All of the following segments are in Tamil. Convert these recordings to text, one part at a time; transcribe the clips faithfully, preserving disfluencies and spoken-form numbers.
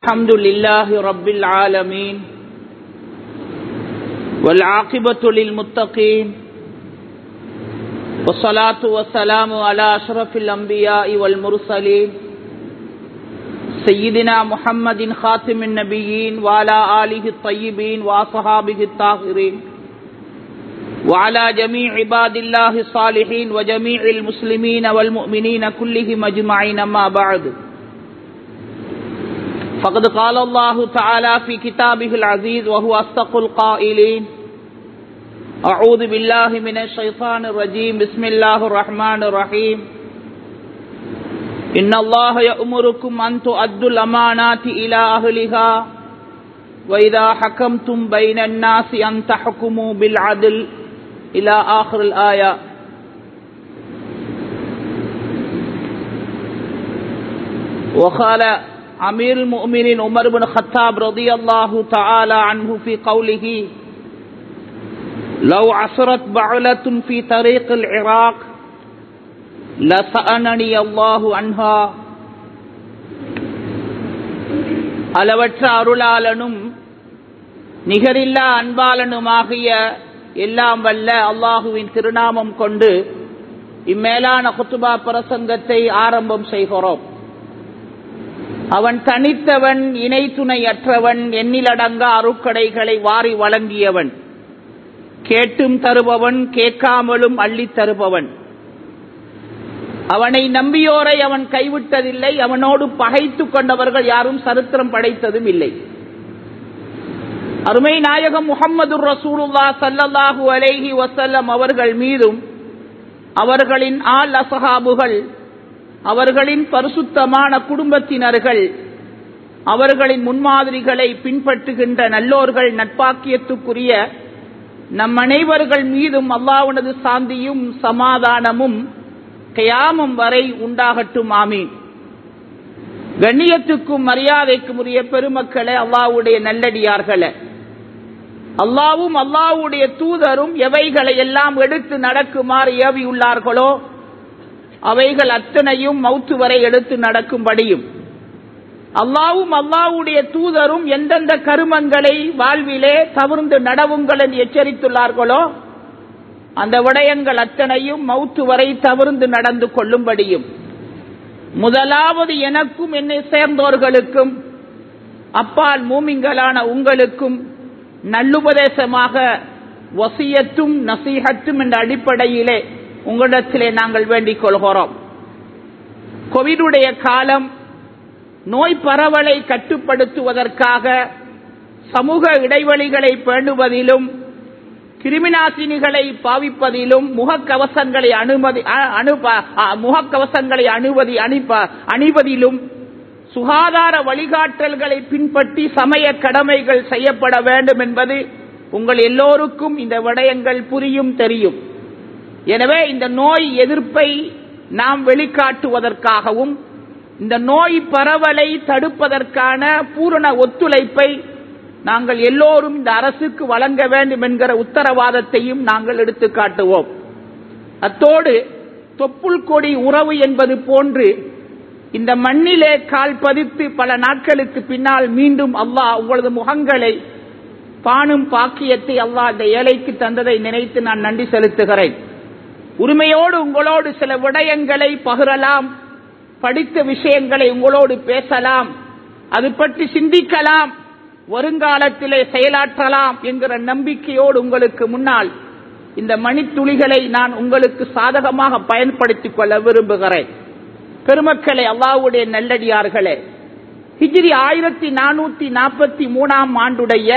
الحمد لله رب العالمين والعاقبة للمتقين والصلاة والسلام على أشرف الأنبياء والمرسلين سيدنا محمد خاتم النبيين وعلى آله الطيبين وأصحابه الطاهرين وعلى جميع عباد الله الصالحين وجميع المسلمين والمؤمنين كلهم أجمعين. ما بعد، فقد قال الله تعالى في كتابه العزيز وهو أصدق القائلين: أعوذ بالله من الشيطان الرجيم، بسم الله الرحمن الرحيم. إن الله يأمركم أن تؤدوا الأمانات إلى أهلها وإذا حكمتم بين الناس أن تحكموا بالعدل إلى آخر الآية. وقال أمير المؤمنين عمر بن الخطاب رضي الله تعالى عنه في قوله: لو عثرت بعلة في طريق العراق لسألني الله عنها. அளவற்ற அருளாளனும் நிகரில்லா அன்பாளனுமாகிய எல்லாம் வல்ல அல்லாஹுவின் திருநாமம் கொண்டு இம்மேலான குத்துபா பிரசங்கத்தை ஆரம்பம் செய்கிறோம். அவன் தனித்தவன், இணை துணையற்றவன், எண்ணிலடங்கா அருட்கடைகளை வாரி வழங்கியவன், கேட்டும் தருபவன், கேட்காமலும் அள்ளித் தருபவன். அவனை நம்பியோரை அவன் கைவிட்டதில்லை, அவனோடு பகைத்து கொண்டவர்கள் யாரும் சரித்திரம் படைத்ததும் இல்லை. அருமை நாயகம் முஹம்மது ரசூலுல்லாஹ் ஸல்லல்லாஹு அலைஹி வஸல்லம் அவர்கள் மீதும் அவர்களின் ஆல் அஸ்ஹாபுகள், அவர்களின் பரிசுத்தமான குடும்பத்தினர்கள், அவர்களின் முன்மாதிரிகளை பின்பற்றுகின்ற நல்லோர்கள், நட்பாக்கியத்துக்குரிய நம் அனைவர்கள் மீதும் அல்லாஹ்வுடைய சாந்தியும் சமாதானமும் கியாமம் வரை உண்டாகட்டும். ஆமீன். கண்ணியத்துக்கும் மரியாதைக்கும் உரிய பெருமக்களே, அல்லாஹ்வுடைய நல்லடியார்களே, அல்லாஹ்வும் அல்லாஹ்வுடைய தூதரும் எவைகளை எல்லாம் எடுத்து நடக்குமாறு ஏவியுள்ளார்களோ அவைகள் அத்தனையும் மௌத்து வரை எடுத்து நடக்கும்படியும், அல்லாஹ்வும் அல்லாஹ்வுடைய தூதரும் எந்தெந்த கருமங்களை வாழ்விலே தவிர்ந்து நடவுங்கள் என்று எச்சரித்துள்ளார்களோ அந்த விடயங்கள் அத்தனையும் மௌத்து வரை தவிர்ந்து நடந்து கொள்ளும்படியும், முதலாவது எனக்கும் என்னை சேர்ந்தோர்களுக்கும் அப்பால் மூமின்களான உங்களுக்கும் நல்லுபதேசமாக வசியத்தும் நசீஹத்தும் என்ற அடிப்படையிலே உங்களிடத்திலே நாங்கள் வேண்டிக் கொள்கிறோம். கோவிடுடைய காலம், நோய் பரவலை கட்டுப்படுத்துவதற்காக சமூக இடைவெளிகளை பேணுவதிலும், கிருமிநாசினிகளை பாவிப்பதிலும், முகக்கவசங்களை அனுமதி முகக்கவசங்களை அனுமதி அணிவதிலும், சுகாதார வழிகாட்டல்களை பின்பற்றி சமய கடமைகள் செய்யப்பட வேண்டும் என்பது உங்கள் எல்லோருக்கும் இந்த விடயங்கள் புரியும், தெரியும். எனவே இந்த நோய் எதிர்ப்பை நாம் வெளிக்காட்டுவதற்காகவும் இந்த நோய் பரவலை தடுப்பதற்கான பூரண ஒத்துழைப்பை நாங்கள் எல்லோரும் இந்த அரசுக்கு வழங்க வேண்டும் என்கிற உத்தரவாதத்தையும் நாங்கள் எடுத்து காட்டுவோம். அத்தோடு தொப்புள் கொடி உறவு என்பது போன்று இந்த மண்ணிலே கால் பதித்து பல நாட்களுக்கு பின்னால் மீண்டும் அல்லாஹ் உங்களது முகங்களை பானும் பாக்கியத்தை அல்லாஹ் இந்த ஏழைக்கு தந்ததை நினைத்து நான் நன்றி செலுத்துகிறேன். உரிமையோடு உங்களோடு சில விடயங்களை பகிரலாம், படித்த விஷயங்களை உங்களோடு பேசலாம், அது பற்றி சிந்திக்கலாம், வருங்காலத்திலே செயலாற்றலாம் என்கிற நம்பிக்கையோடு உங்களுக்கு முன்னால் இந்த மணித்துளிகளை நான் உங்களுக்கு சாதகமாக பயன்படுத்திக் கொள்ள விரும்புகிறேன். பெருமக்களே, அல்லாஹ்வுடைய நல்லடியார்களே, ஹிஜ்ரி ஆயிரத்தி நானூத்தி நாற்பத்தி மூணாம் ஆண்டுடைய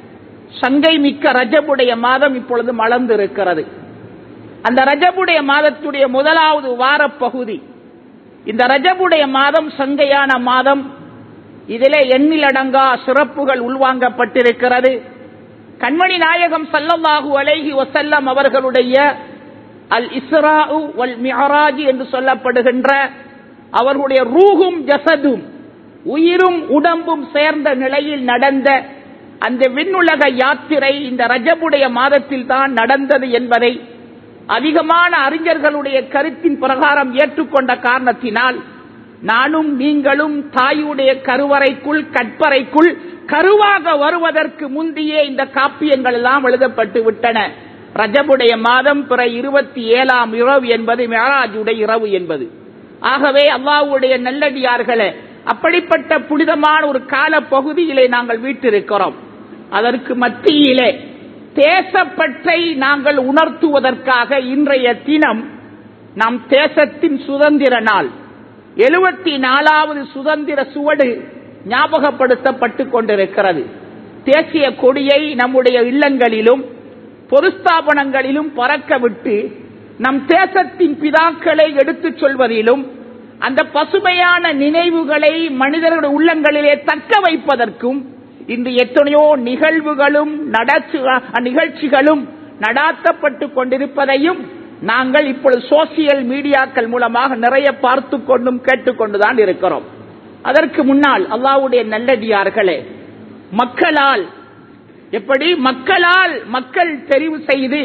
சங்கை மிக்க ரஜபுடைய மாதம் இப்பொழுது மலர்ந்திருக்கிறது. அந்த ரஜபுடைய மாதத்துடைய முதலாவது வார பகுதி. இந்த ரஜபுடைய மாதம் சங்கையான மாதம். இதிலே எண்ணிலடங்கா சிறப்புகள் உள்வாங்கப்பட்டிருக்கிறது. கண்மணி நாயகம் ஸல்லல்லாஹு அலைஹி வஸல்லம் அவர்களுடைய அல் இஸ்ரா வல் மிஅராஜ் என்று சொல்லப்படுகின்ற அவர்களுடைய ரூஹும் ஜஸதும், உயிரும் உடம்பும் சேர்ந்த நிலையில் நடந்த அந்த விண்ணுலக யாத்திரை இந்த ரஜபுடைய மாதத்தில் தான் நடந்தது என்பதை அதிகமான அறிஞர்களுடைய கருத்தின் பிரகாரம் ஏற்றுக்கொண்ட காரணத்தினால் நானும் நீங்களும் தாயுடைய கருவறைக்குள் கற்பறைக்குள் கருவாக வருவதற்கு முந்தையே இந்த காப்பியங்கள் எல்லாம் எழுதப்பட்டு விட்டன. ரஜபுடைய மாதம் பிற இருபத்தி ஏழாம் இரவு என்பது மிஅராஜுடைய இரவு என்பது. ஆகவே அல்லாஹ்வுடைய நல்லடியார்களே, அப்படிப்பட்ட புனிதமான ஒரு கால பகுதியிலே நாங்கள் வீட்டிருக்கிறோம். அதற்கு மத்தியிலே தேசப்பற்றை நாங்கள் உணர்த்துவதற்காக இன்றைய தினம் நாம் தேசத்தின் சுதந்திர நாள், எழுபத்தி நாலாவது சுதந்திர சுவடு ஞாபகப்படுத்தப்பட்டு கொண்டிருக்கிறது. தேசிய கொடியை நம்முடைய இல்லங்களிலும் பொதுஸ்தாபனங்களிலும் பறக்க விட்டு நம் தேசத்தின் பிதாக்களை எடுத்துச் சொல்வதிலும் அந்த பசுமையான நினைவுகளை மனிதர்களுடைய உள்ளங்களிலே தக்க வைப்பதற்கும் இன்று எத்தனையோ நிகழ்வுகளும் நிகழ்ச்சிகளும் நடாத்தப்பட்டு கொண்டிருப்பதையும் நாங்கள் இப்பொழுது சோசியல் மீடியாக்கள் மூலமாக நிறைய பார்த்து கொண்டும் கேட்டுக்கொண்டுதான் இருக்கிறோம். அதற்கு முன்னால் அல்லாஹ்வுடைய நல்லடியார்களே, மக்களால் எப்படி மக்களால் மக்கள் தெரிவு செய்து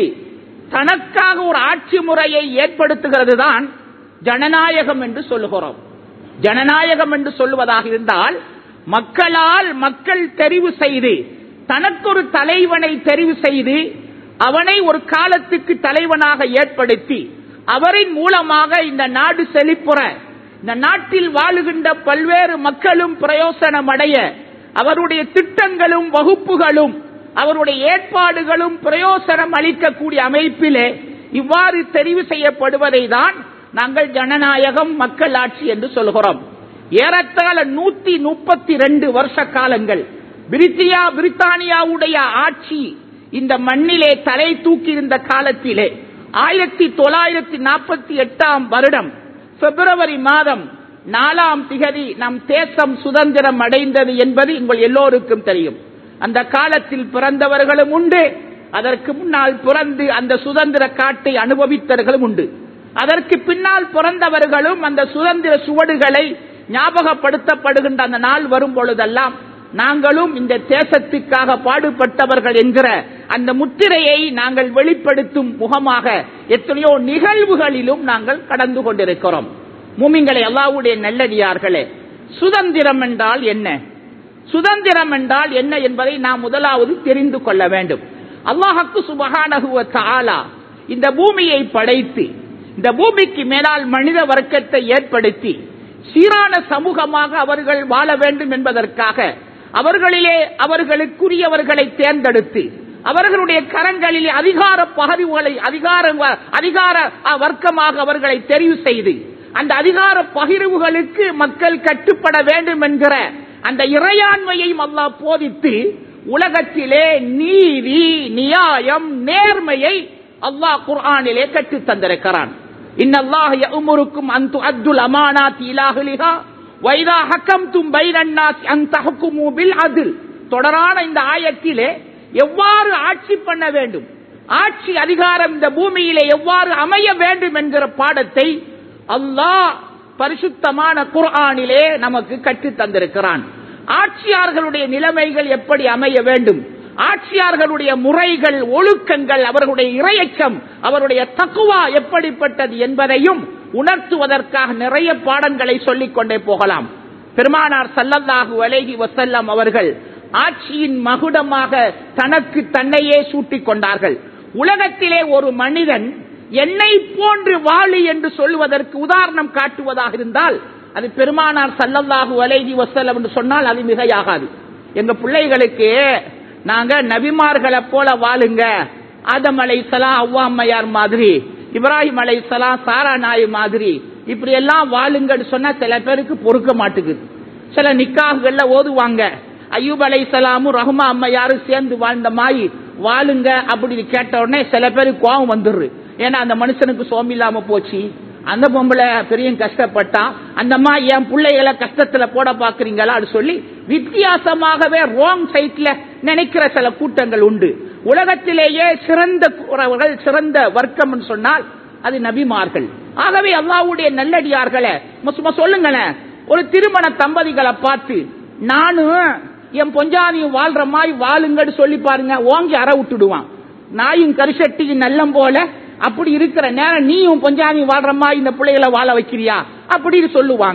தனக்காக ஒரு ஆட்சி முறையை ஏற்படுத்துகிறது தான் ஜனநாயகம் என்று சொல்லுகிறோம். ஜனநாயகம் என்று சொல்லுவதாக இருந்தால் மக்களால் மக்கள் தெரிவு செய்து தனக்கொரு தலைவனை தெரிவு செய்து அவனை ஒரு காலத்துக்கு தலைவனாக ஏற்படுத்தி அவரின் மூலமாக இந்த நாடு செழிப்புற, இந்த நாட்டில் வாழுகின்ற பல்வேறு மக்களும் பிரயோசனம் அடைய அவருடைய திட்டங்களும் வகுப்புகளும் அவருடைய ஏற்பாடுகளும் பிரயோசனம் அளிக்கக்கூடிய அமைப்பிலே இவ்வாறு தெரிவு செய்யப்படுவதை தான் நாங்கள் ஜனநாயகம் மக்கள் ஆட்சி என்று சொல்கிறோம். ஏறத்தாழ நூத்தி முப்பத்தி ரெண்டு வருஷ காலங்கள் பிரிட்டியா பிரித்தானியாவுடைய ஆட்சி இந்த மண்ணிலே தலை தூக்கியிருந்த காலத்திலே ஆயிரத்தி தொள்ளாயிரத்தி நாற்பத்தி எட்டாம் வருடம் பிப்ரவரி மாதம் நாலாம் திகதி நம் தேசம் சுதந்திரம் அடைந்தது என்பது உங்கள் எல்லோருக்கும் தெரியும். அந்த காலத்தில் பிறந்தவர்களும் உண்டு, அதற்கு முன்னால் பிறந்து அந்த சுதந்திர காட்டை அனுபவித்தவர்களும் உண்டு. அதற்கு பின்னால் பிறந்தவர்களும் அந்த சுதந்திர சுவடுகளை ஞாபகப்படுத்தப்படுகின்ற அந்த நாள் வரும் பொழுதெல்லாம் நாங்களும் இந்த தேசத்துக்காக பாடுபட்டவர்கள் என்கிற அந்த முத்திரையை நாங்கள் வெளிப்படுத்தும் முகமாக எத்தனையோ நிகழ்வுகளிலும் நாங்கள் கடந்து கொண்டிருக்கிறோம். மூமின்களே, அல்லாஹ்வுடைய நல்லடியார்களே, சுதந்திரம் என்றால் என்ன, சுதந்திரம் என்றால் என்ன என்பதை நாம் முதலாவது தெரிந்து கொள்ள வேண்டும். அல்லாஹ்வுக்கு சுப்ஹானஹு வ தஆலா இந்த பூமியை படைத்து இந்த பூமிக்கு மேலால் மனித வர்க்கத்தை ஏற்படுத்தி சீரான சமூகமாக அவர்கள் வாழ வேண்டும் என்பதற்காக அவர்களிலே அவர்களுக்குரியவர்களை தேர்ந்தெடுத்து அவர்களுடைய கரங்களிலே அதிகார பகிர்வுகளை அதிகார அதிகார வர்க்கமாக அவர்களை தெரிவு செய்து அந்த அதிகார பகிர்வுகளுக்கு மக்கள் கட்டுப்பட வேண்டும் என்கிற அந்த இறையாண்மையையும் அல்லாஹ் போதித்து உலகத்திலே நீதி நியாயம் நேர்மையை அல்லாஹ் குர்ஆனிலே கற்றுத் தந்திருக்கிறான். இன்னல்லாஹ யஅமுருக்கும் அன் துஅத்துல் அமானாத்தி இலா அஹ்லிஹா வ இதா ஹக்கம்தும் பைனன் நாஸ் அன் தஹ்குமு பில் அத்ல். தொடரான இந்த ஆயத்திலே எவ்வாறு ஆட்சி பண்ண வேண்டும், ஆட்சி அதிகாரம் இந்த பூமியிலே எவ்வாறு அமைய வேண்டும் என்கிற பாடத்தை அல்லாஹ் பரிசுத்தமான குர்ஆனிலே நமக்கு கற்றுத் தந்திருக்கிறான். ஆட்சியாளர்களுடைய நிலைமைகள் எப்படி அமைய வேண்டும், ஆட்சியாளர்களுடைய முறைகள் ஒழுக்கங்கள் அவர்களுடைய இறையச்சம் அவருடைய தக்வா எப்படிப்பட்டது என்பதையும் உணர்த்துவதற்காக நிறைய பாடங்களை சொல்லிக் கொண்டே போகலாம். பெருமானார் ஸல்லல்லாஹு அலைஹி வஸல்லம் அவர்கள் ஆட்சியின் மகுடமாக தனக்கு தன்னையே சூட்டிக் கொண்டார்கள். உலகத்திலே ஒரு மனிதன் என்னை போன்று வாழி என்று சொல்வதற்கு உதாரணம் காட்டுவதாக இருந்தால் அது பெருமானார் ஸல்லல்லாஹு அலைஹி வஸல்லம் என்று சொன்னால் அது மிகையாகாது. எங்க பிள்ளைகளுக்கு நாங்க நபிமார்களை போல வாழுங்க, ஆதம் அலைஹிஸ்ஸலாம் அவ்வா அம்மையார் மாதிரி, இப்ராஹிம் அலைஹிஸ்ஸலாம் சாரா நாய் மாதிரி இப்படி எல்லாம் வாழுங்கன்னு சொன்னா சில பேருக்கு பொறுக்க மாட்டேங்குது. சில நிக்காஹ்கள்ல ஓதுவாங்க அய்யூப் அலைஹிஸ்ஸலாமும் ரஹ்மா அம்மையாரும் சேர்ந்து வாழ்ந்த மாதிரி வாழுங்க அப்படின்னு கேட்ட உடனே சில பேருக்கு கோபம் வந்துடுது. ஏன்னா அந்த மனுஷனுக்கு சோம் இல்லாம போச்சு, அந்த பொம்பளை பெரிய கஷ்டப்பட்டா, அந்த அம்மா என் பிள்ளைகளை கஷ்டத்துல போட பாக்குறீங்களா சொல்லி வித்தியாசமாகவே ராங் சைட்ல நினைக்கிற சில கூட்டங்கள் உண்டு. உலகத்திலேயே சிறந்த சிறந்த வர்க்கம் சொன்னால் அது நபிமார்கள். ஆகவே அல்லாஹ்வுடைய நல்லடியார்களை சொல்லுங்களேன், ஒரு திருமண தம்பதிகளை பார்த்து நானும் என் பொஞ்சாதியும் வாழ்ற மாதிரி வாழுங்கன்னு சொல்லி பாருங்க, ஓங்கி அற விட்டுடுவான். நாயும் கரிசட்டியும் நல்லம் போல அப்படி இருக்கிற நேரம் நீயும் பொஞ்சாதி வாழ்ற மாதிரி இந்த பிள்ளைகளை வாழ வைக்கிறியா அப்படின்னு சொல்லுவாங்க.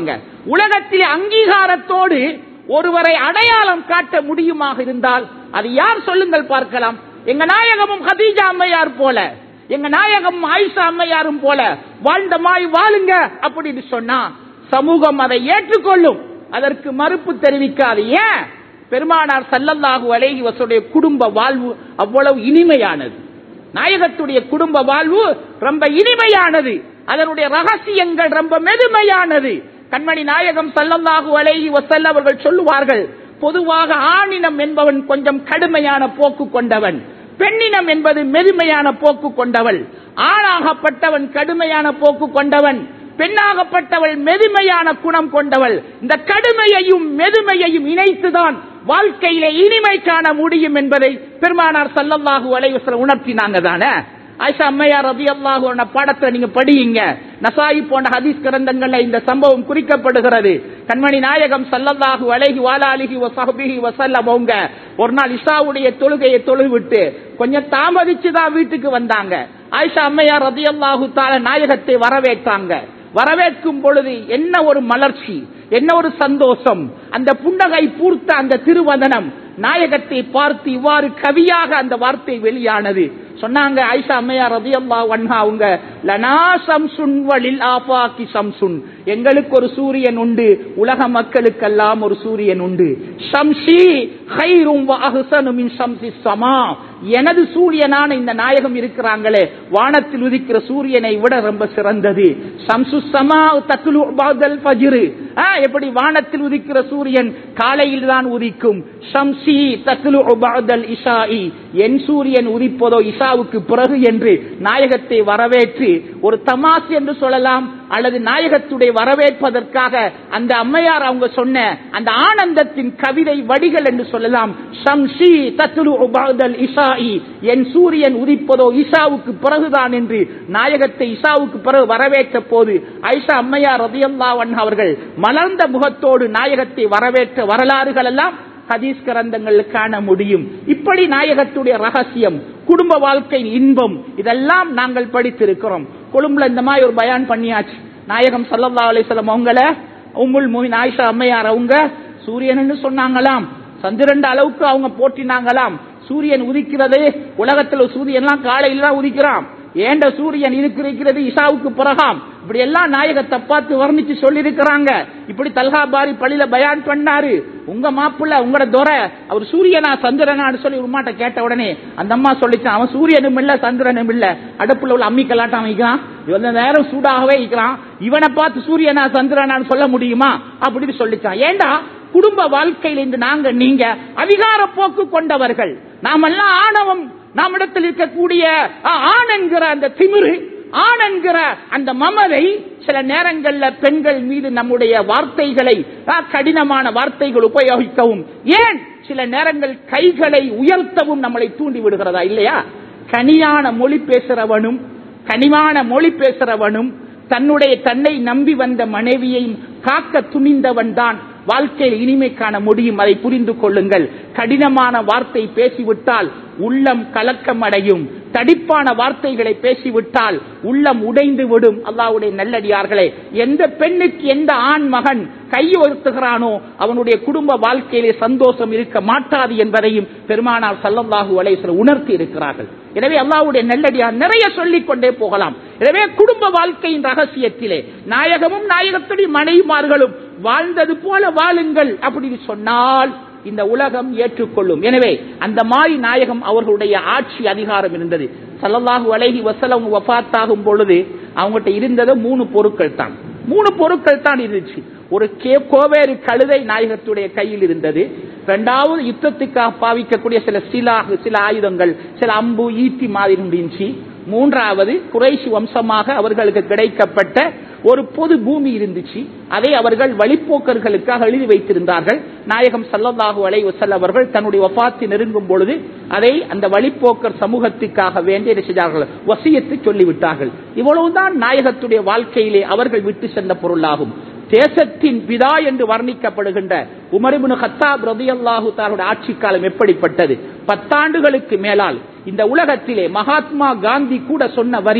உலகத்திலே அங்கீகாரத்தோடு ஒருவரை அடையாளம் காட்ட முடியுமாக இருந்தால் அது யார் சொல்லுங்கள் பார்க்கலாம். எங்க நாயகமும் ஹதீஜா அம்மையார் போல, எங்க நாயகமும் ஆயிஷா அம்மையாரும் போல வாழ்ந்த மாய் வாழுங்க அப்படின்னு சொன்னா சமூகம் அதை ஏற்றுக்கொள்ளும், அதற்கு மறுப்பு தெரிவிக்காது. ஏன்? பெருமானார் ஸல்லல்லாஹு அலைஹி வஸல்லம் குடும்ப வாழ்வு அவ்வளவு இனிமையானது. நாயகத்துடைய குடும்ப வாழ்வு ரொம்ப இனிமையானது, அதனுடைய ரகசியங்கள் ரொம்ப மெதுமையானது. கண்மணி நாயகம் ஸல்லல்லாஹு அலைஹி வஸல்லம் அவர்கள் சொல்லுவார்கள், பொதுவாக ஆணினம் என்பவன் கொஞ்சம் கடுமையான போக்கு கொண்டவன், பெண்ணினம் என்பது மெதுமையான போக்கு கொண்டவள். ஆணாகப்பட்டவன் கடுமையான போக்கு கொண்டவன், பெண்ணாகப்பட்டவள் மெதுமையான குணம் கொண்டவள். இந்த கடுமையையும் மெதுமையையும் இணைத்துதான் வாழ்க்கையிலே இனிமை காண முடியும் என்பதை பெருமானார் ஸல்லல்லாஹு அலைஹி வஸல்லம் உணர்த்தினாங்க தானே. ஆயிஷா அம்மையார் ரலியல்லாஹு அன்ஹா பாடத்தை நீங்க படியுங்க, நசாயி போன்ற ஹதீஸ் கிரந்தங்கள்ல இந்த சம்பவம் குறிக்கப்படுகிறது. கண்மணி நாயகம் ஸல்லல்லாஹு அலைஹி வஆலிஹி வஸஹ்பிஹி வஸல்லம் அவங்க ஒரு நாள் இஷாவுடைய தொழுகையை தொழுவிட்டு கொஞ்சம் தாமதிச்சு தான் வீட்டுக்கு வந்தாங்க. ஆயிஷா அம்மையார் ரலியல்லாஹு தஆலா நாயகத்தை வரவேற்றாங்க. வரவேற்கும் பொழுது என்ன ஒரு மலர்ச்சி, என்ன ஒரு சந்தோஷம், அந்த புன்னகை பூர்த்த அந்த திருவதனம் நாயகத்தை பார்த்து இவ்வாறு கவியாக அந்த வார்த்தை வெளியானது. சொன்னாங்க ஆயிஷா அம்மையார் ரலியல்லாஹு அன்ஹா அவங்க, லனா ஷம்சுன் வலில் ஆஃபாகி ஷம்சுன், எங்களுக்கு ஒரு சூரியன் உண்டு, உலக மக்களுக்கெல்லாம் ஒரு சூரியன் உண்டு. ஷம்சி கைரும் வ அஹ்ஸனு மின் ஷம்ஸிஸ் ஸமா, எனது சூரியனான இந்த நாயகம் இருக்கிறாங்களே வானத்தில் உதிக்கிற சூரியனை விட ரொம்ப சிறந்தது. ஷம்சுஸ் ஸமா தத்லு பஅதல் ஃபஜ்ர், எப்படி வானத்தில் உதிக்கிற சூரியன் காலையில் தான் உதிக்கும். ஷம்சி தத்லு பஅதல் இஷாஇ, என் சூரியன் உதிப்பதோ இஷாவுக்கு பிறகு என்று நாயகத்தை வரவேற்று ஒரு தமாஸ் என்று சொல்லலாம், அல்லது நாயகத்துடைய வரவேற்பதற்காக அந்த அம்மையார் அவங்க சொன்ன அந்த ஆனந்தத்தின் கவிதை வடிகள் என்று சொல்லலாம். ஷம்சி தத்லு பஅதல் இஷாஇ, என் சூரியன் உதிப்பதோ இஷாவுக்கு பிறகுதான் என்று நாயகத்தை இஷாவுக்கு பிறகு வரவேற்ற போது ஆயிஷா அம்மையார் ரலியல்லாஹு அன்ஹா அவர்கள் மலர்ந்த முகத்தோடு நாயகத்தை வரவேற்ற வரலாறுகள் எல்லாம் ஹதீஸ் கிரந்தங்கள் காண முடியும். இப்படி நாயகத்துடைய ரகசியம், குடும்ப வாழ்க்கை இன்பம், இதெல்லாம் நாங்கள் படித்திருக்கிறோம். கொழும்புல இந்த மாதிரி ஒரு பயான் பண்ணியாச்சு. நாயகம் ஸல்லல்லாஹு அலைஹி வஸல்லம் அவங்கள உம்முல் முஃமினீன் ஆயிஷா அம்மையார் அவங்க சூரியன் சொன்னாங்களாம், சந்திரன் அளவுக்கு அவங்க போற்றினாங்களாம். சூரியன் உதிக்கிறது, உலகத்தில் சூரியன்லாம் காலையில் தான் உதிக்கிறான், ஏண்ட சூரியன் இருக்கிறது இஷாவுக்கு பிறகாம், இப்படி எல்லாம் நாயகத்தை பார்த்து வர்ணிச்சு சொல்லி இருக்கிறாங்க. இப்படி தல்ஹா பாரி பள்ளியில பயான் பண்ணாரு. உங்க மாப்பிள்ள உங்களோட துரை அவர் சூரியனா சந்திரனான்னு சொல்லி உமாட்ட கேட்ட உடனே அந்த அம்மா சொல்லிச்சான், அவன் சூரியனும் இல்ல சந்திரனும் இல்ல, அடுப்புல உள்ள அம்மி கலாட்டம் வைக்கிறான், இவன் நேரம் சூடாகவே இருக்கிறான், இவனை பார்த்து சூரியனா சந்திரனான்னு சொல்ல முடியுமா அப்படின்னு சொல்லிச்சான். ஏண்டா குடும்ப வாழ்க்கையில் இன்று நாங்க நீங்க அதிகார போக்கு கொண்டவர்கள், நாமெல்லாம் ஆணவம், நம்மிடத்தில் இருக்கக்கூடிய ஆண் என்கிற அந்த திமிரு, ஆண் என்கிற அந்த மமதை சில நேரங்கள்ல பெண்கள் மீது நம்முடைய வார்த்தைகளை, கடினமான வார்த்தைகள் உபயோகிக்கவும், ஏன் சில நேரங்கள் கைகளை உயர்த்தவும் நம்மளை தூண்டி விடுகிறதா இல்லையா? கனியான மொழி பேசுறவனும் கனிவான மொழி பேசுறவனும் தன்னுடைய தன்னை நம்பி வந்த மனைவியையும் காக்க துணிந்தவன் தான் வாழ்க்கையில் இனிமை காண முடியும். அதை புரிந்து கொள்ளுங்கள். கடினமான வார்த்தை பேசிவிட்டால் உள்ளம் கலக்கம் அடையும், தடிப்பான வார்த்தைகளை பேசிவிட்டால் உள்ளம் உடைந்து விடும். அல்லாஹ்வுடைய நல்லடியார்களே, எந்த பெண்ணுக்கு எந்த ஆண் மகன் கையுயர்த்துகிறானோ அவனுடைய குடும்ப வாழ்க்கையிலே சந்தோஷம் இருக்க மாட்டாது என்பதையும் பெருமானார் ஸல்லல்லாஹு அலைஹி வஸல்லம் உணர்த்தி இருக்கிறார்கள். எனவே அல்லாஹ்வுடைய நல்லடியார் நிறைய சொல்லிக் கொண்டே போகலாம். எனவே குடும்ப வாழ்க்கையின் ரகசியத்திலே நாயகமும் நாயகத்துடைய மனைவிமார்களும் வாழ்ந்தது போல வாழுங்கள் அப்படின்னு சொன்னால் இந்த உலகம் ஏற்றுக்கொள்ளும். எனவே அந்த மாய் நாயகம் அவர்களுடைய ஆட்சி அதிகாரம் இருந்தது. ஸல்லல்லாஹு அலைஹி வஸல்லம் வஃபாத்தாகும் பொழுது அவங்ககிட்ட இருந்தது மூணு பொருட்கள் தான். மூணு பொருட்கள் தான் இருந்துச்சு. ஒரு கோவேறு கழுதை நாயகத்துடைய கையில் இருந்தது. இரண்டாவது யுத்தத்துக்காக பாவிக்கக்கூடிய சில சிலாகு சில ஆயுதங்கள், சில அம்பு ஈட்டி மாதிரி இருந்துச்சு. மூன்றாவது குறைஷி வம்சமாக அவர்களுக்கு கிடைக்கப்பட்ட ஒரு பொது பூமி இருந்துச்சு. அதை அவர்கள் வழிப்போக்கர்களுக்காக எழுதி வைத்திருந்தார்கள். நாயகம் ஸல்லல்லாஹு அலைஹி வஸல்லம் அவர்கள் தன்னுடைய வஃபாத்தை நெருங்கும் பொழுது அதை அந்த வழிப்போக்கர் சமூகத்துக்காக வேண்டிய செய்தார்கள், வசியத்தை சொல்லிவிட்டார்கள். இவ்வளவுதான் நாயகத்துடைய வாழ்க்கையிலே அவர்கள் விட்டு சென்ற பொருளாகும். தேசத்தின் பிதா என்று வர்ணிக்கப்படுகின்ற உமர் இப்னு கத்தாப் ரலியல்லாஹு தஆலா ஆட்சி காலம் எப்படிப்பட்டது? பத்தாண்டுகளுக்கு மேலால் இந்த உலகத்திலே மகாத்மா காந்தி கூட சொன்ன வரி,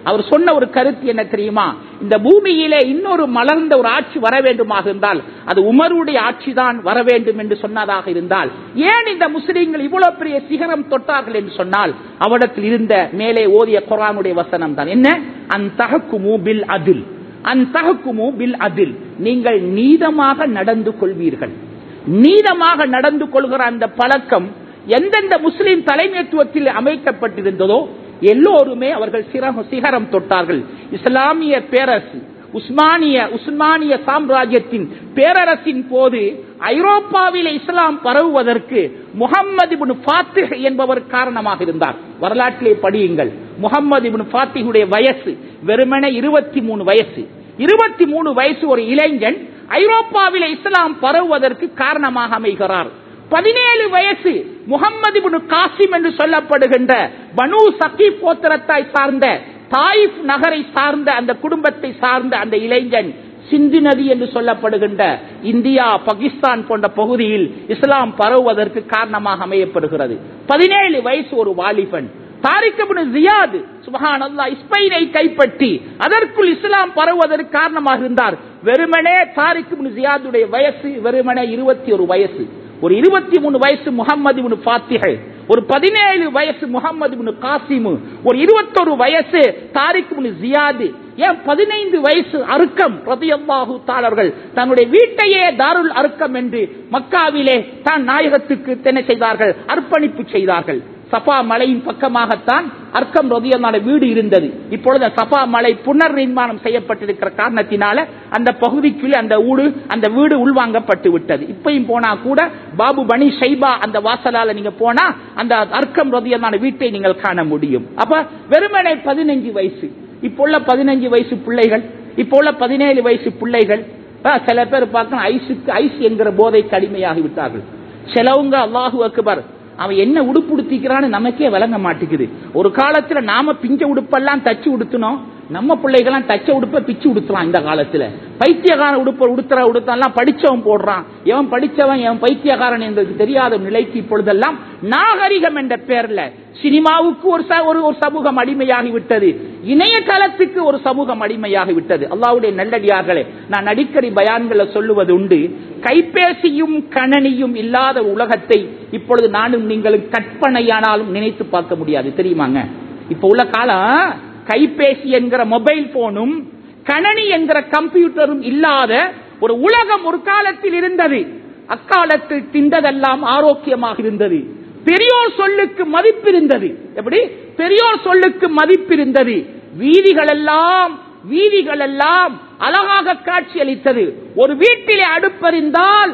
அவர் சொன்ன ஒரு கருத்து என்ன தெரியுமா? இந்த பூமியிலே இன்னொரு மலர்ந்த ஒரு ஆட்சி வர வேண்டுமாக இருந்தால் அது உமருடைய ஆட்சி தான் வர வேண்டும் என்று சொன்னதாக இருந்தால், ஏன் இந்த முஸ்லிம்கள் இவ்வளவு பெரிய சிகரம் தொட்டார்கள் என்று சொன்னால் அவரிடத்தில் இருந்த மேலே ஓதிய குர்ஆனுடைய வசனம் தான். என்ன? அன்தஹ்குமு பில் அத்ல், அன்தஹ்குமு பில் அத்ல், நீங்கள் நீதமாக நடந்து கொள்வீர்கள். நீதமாக நடந்து கொள்கிற அந்த பழக்கம் எந்தெந்த முஸ்லிம் தலைமைத்துவத்தில் அமைக்கப்பட்டிருந்ததோ எல்லோருமே அவர்கள் சிகரம் தொட்டார்கள். இஸ்லாமிய பேரரசு, உஸ்மானிய உஸ்மானிய சாம்ராஜ்யத்தின் பேரரசின் போது ஐரோப்பாவில் இஸ்லாம் பரவுவதற்கு முஹம்மது இப்னு ஃபாத்திஹ் என்பவர் காரணமாக இருந்தார். வரலாற்றிலே படியுங்கள். முஹம்மது இப்னு ஃபாத்திஹுடைய வயசு வெறுமனே இருபத்தி மூணு வயசு. இருபத்தி மூணு வயசு ஒரு இளைஞன் ஐரோப்பாவில் இஸ்லாம் பரவுவதற்கு காரணமாக அமைகிறார். பதினேழு வயசு முஹம்மது இப்னு காசிம் என்று சொல்லப்படுகின்ற பனு சகீப் கோத்திரத்தை சார்ந்த தாயிஃப் நகரை சார்ந்த அந்த குடும்பத்தை சார்ந்த அந்த இளைஞன் சிந்து நதி என்று சொல்லப்படுகின்ற இந்தியா பாகிஸ்தான் போன்ற பகுதியில் இஸ்லாம் பரவுவதற்கு காரணமாக அமையப்படுகிறது. பதினேழு வயசு ஒரு வாலிபன் தாரிக் இப்னு ஜியாத் சுப்ஹானல்லாஹ் ஸ்பெயினை கைப்பற்றி அதற்குள் இஸ்லாம் பரவுவதற்கு காரணமாக இருந்தார். வெறுமனே தாரிக் இப்னு ஜியாதுடைய வயசு வெறுமனே இருபத்தி ஒரு வயசு. ஒரு இருபத்தி மூணு வயசு முஹம்மது இப்னு ஃபாத்திஹ், ஒரு பதினேழு வயசு முஹம்மது இப்னு காசிம், ஒரு இருபத்தொரு வயசு தாரிக் இப்னு ஜியாத், ஏன் பதினைந்து வயசு அர்க்கம் ரலியல்லாஹு தஆலா அவர்கள் தன்னுடைய வீட்டையே தாருல் அர்க்கம் என்று மக்காவிலே தான் நாயகத்துக்கு என்ன செய்தார்கள்? அர்ப்பணிப்பு செய்தார்கள். சபா மலையின் பக்கமாகத்தான் அர்க்கம் ரலியல்லாஹு வீடு இருந்தது. இப்பொழுது சபா மலை புனர் நிர்மாணம் செய்யப்பட்டிருக்கிற காரணத்தினால அந்த பகுதிக்குள்ளே அந்த ஊடு அந்த வீடு உள்வாங்கப்பட்டு விட்டது. இப்பயும் போனா கூட பாபு பனி ஷைபா அந்த வாசலால நீங்க போனா அந்த அர்க்கம் ரலியல்லாஹு வீட்டை நீங்கள் காண முடியும். அப்ப வெறுமனே பதினைஞ்சு வயசு. இப்போ உள்ள பதினஞ்சு வயசு பிள்ளைகள், இப்போ உள்ள பதினேழு வயசு பிள்ளைகள் சில பேர் பார்க்கணும் ஐஸுக்கு ஐஸ் என்கிற போதைக்கு அடிமையாகி விட்டார்கள். சிலவங்க அல்லாஹு அக்பர் அவன் என்ன உடுப்பு உடுத்திக்கிறான்னு நமக்கே விளங்க மாட்டேங்குது. ஒரு காலத்துல நாம பிஞ்ச உடுப்பெல்லாம் தச்சு உடுத்தணும், நம்ம பிள்ளைகள்லாம் தச்ச உடுப்ப பிச்சு உடுத்துறான். இந்த காலத்துல பைத்தியகார உடுப்ப உடுத்துற உடுத்தெல்லாம் படிச்சவன் போடுறான். எவன் படிச்சவன் எவன் பைத்தியகாரன் என்பது தெரியாத நிலைக்கு இப்பொழுதெல்லாம் நாகரிகம் என்ற பெயர்ல சினிமாவுக்கு ஒரு ஒரு சமூகம் அடிமையாகி விட்டது, இணையதளத்துக்கு ஒரு சமூகம் அடிமையாகி விட்டது. அல்லாஹ்வுடைய நல்லடியார்களே, நான் அடிக்கடி பயான்களை சொல்லுவது உண்டு, கைபேசியும் கணனியும் இல்லாத உலகத்தை இப்பொழுது நானும் நீங்களும் கற்பனையானாலும் நினைத்து பார்க்க முடியாது. தெரியுமாங்க? இப்ப உள்ள காலம் கைபேசி என்கிற மொபைல் போனும் கணனி என்கிற கம்ப்யூட்டரும் இல்லாத ஒரு உலகம் ஒரு காலத்தில் இருந்தது. அக்காலத்தில் தின்றதெல்லாம் ஆரோக்கியமாக இருந்தது. பெரியோர் சொல்லுக்கு மதிப்பு இருந்தது. எப்படி? பெரியோர் சொல்லுக்கு மதிப்பு இருந்தது. வீதிகள் எல்லாம் வீதிகள் எல்லாம் அழகாக காட்சி அளித்தது. ஒரு வீட்டிலே அடுப்பறிந்தால்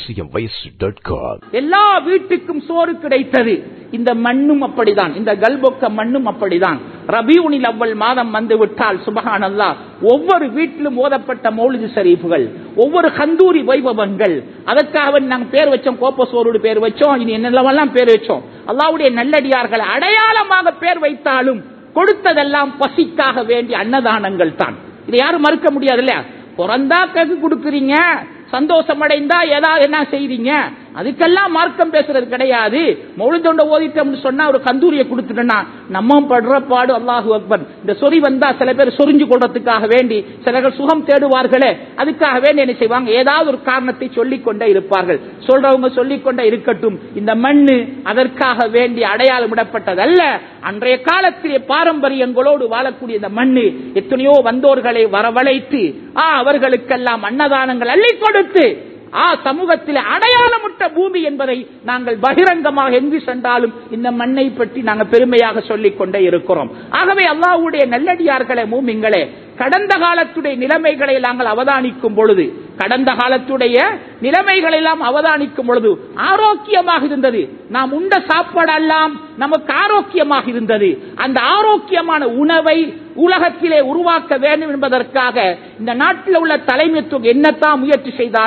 எல்லா வீட்டுக்கும் சோறு கிடைத்தது. இந்த மண்ணும் அப்படிதான், இந்த கல்பொக்க மண்ணும் அப்படிதான். ரபியுனில் அவ்வல் மாதம் வந்து விட்டால் சுப்ஹானல்லாஹ் ஒவ்வொரு வீட்டிலும் ஓதப்பட்ட மௌலிது ஷரீஃப்கள், ஒவ்வொரு கந்தூரி வைபவங்கள். அதற்காக நாங்கள் பேர் வச்சோம், கோப்பசோரோடு பேர் வச்சோம், இனி என்னெல்லாம் பேர் வச்சோம். அல்லாஹ்வுடைய நல்லடியார்கள் அடையாளமாக பேர் வைத்தாலும் கொடுத்ததெல்லாம் பசிக்காக வேண்டிய அன்னதானங்கள் தான். இதை யாரும் மறுக்க முடியாது இல்லையா? பிறந்தா கேக்கு கொடுக்குறீங்க, சந்தோஷம் அடைந்தா ஏதாவது என்ன செய்றீங்க, அதுக்கெல்லாம் மார்க்கம் பேசுறது கிடையாது. மௌலிதொண்ட ஓதிட்டோம்னு சொன்னா ஒரு கந்தூரியை கொடுத்துட்டோம்னா நம்ம படுற பாடு அல்லாஹு அக்பர். இந்த சொறி வந்தா சில பேர் சொரிஞ்சு கொள்றதுக்காக வேண்டி சிலர்கள் சுகம் தேடுவார்களே, அதுக்காக வேண்டி என்ன செய்வாங்க? ஏதாவது ஒரு காரணத்தை சொல்லிக் கொண்டே இருப்பார்கள். சொல்றவங்க சொல்லிக் கொண்டே இருக்கட்டும். இந்த மண்ணு அதற்காக வேண்டி அடையாளம் விடப்பட்டதல்ல. அன்றைய காலத்திலே பாரம்பரியங்களோடு வாழக்கூடிய இந்த மண்ணு எத்தனையோ வந்தோர்களை வரவழைத்து அவர்களுக்கெல்லாம் அன்னதானங்கள் அள்ளி கொடுத்து ஆ சமூகத்தில் அடையாளமுட்ட பூமி என்பதை நாங்கள் பகிரங்கமாக எங்கு சென்றாலும் இந்த மண்ணை பற்றி நாங்கள் பெருமையாக சொல்லிக் கொண்டே இருக்கிறோம். ஆகவே அல்லாஹ்வுடைய நல்லடியார்களே, மூமின்களே, கடந்த காலத்துடைய நிலைமைகளை நாங்கள் அவதானிக்கும் பொழுது கடந்த காலத்துடைய நிலைமைகளை எல்லாம் அவதானிக்கும் பொழுது ஆரோக்கியமாக இருந்தது. நாம் உண்ட சாப்பாடெல்லாம் நமக்கு ஆரோக்கியமாக இருந்தது. அந்த ஆரோக்கியமான உணவை உலகத்திலே உருவாக்க வேண்டும் என்பதற்காக இந்த நாட்டில் உள்ள தலைமைத்துவம் என்னத்தான் முயற்சி செய்தாலும்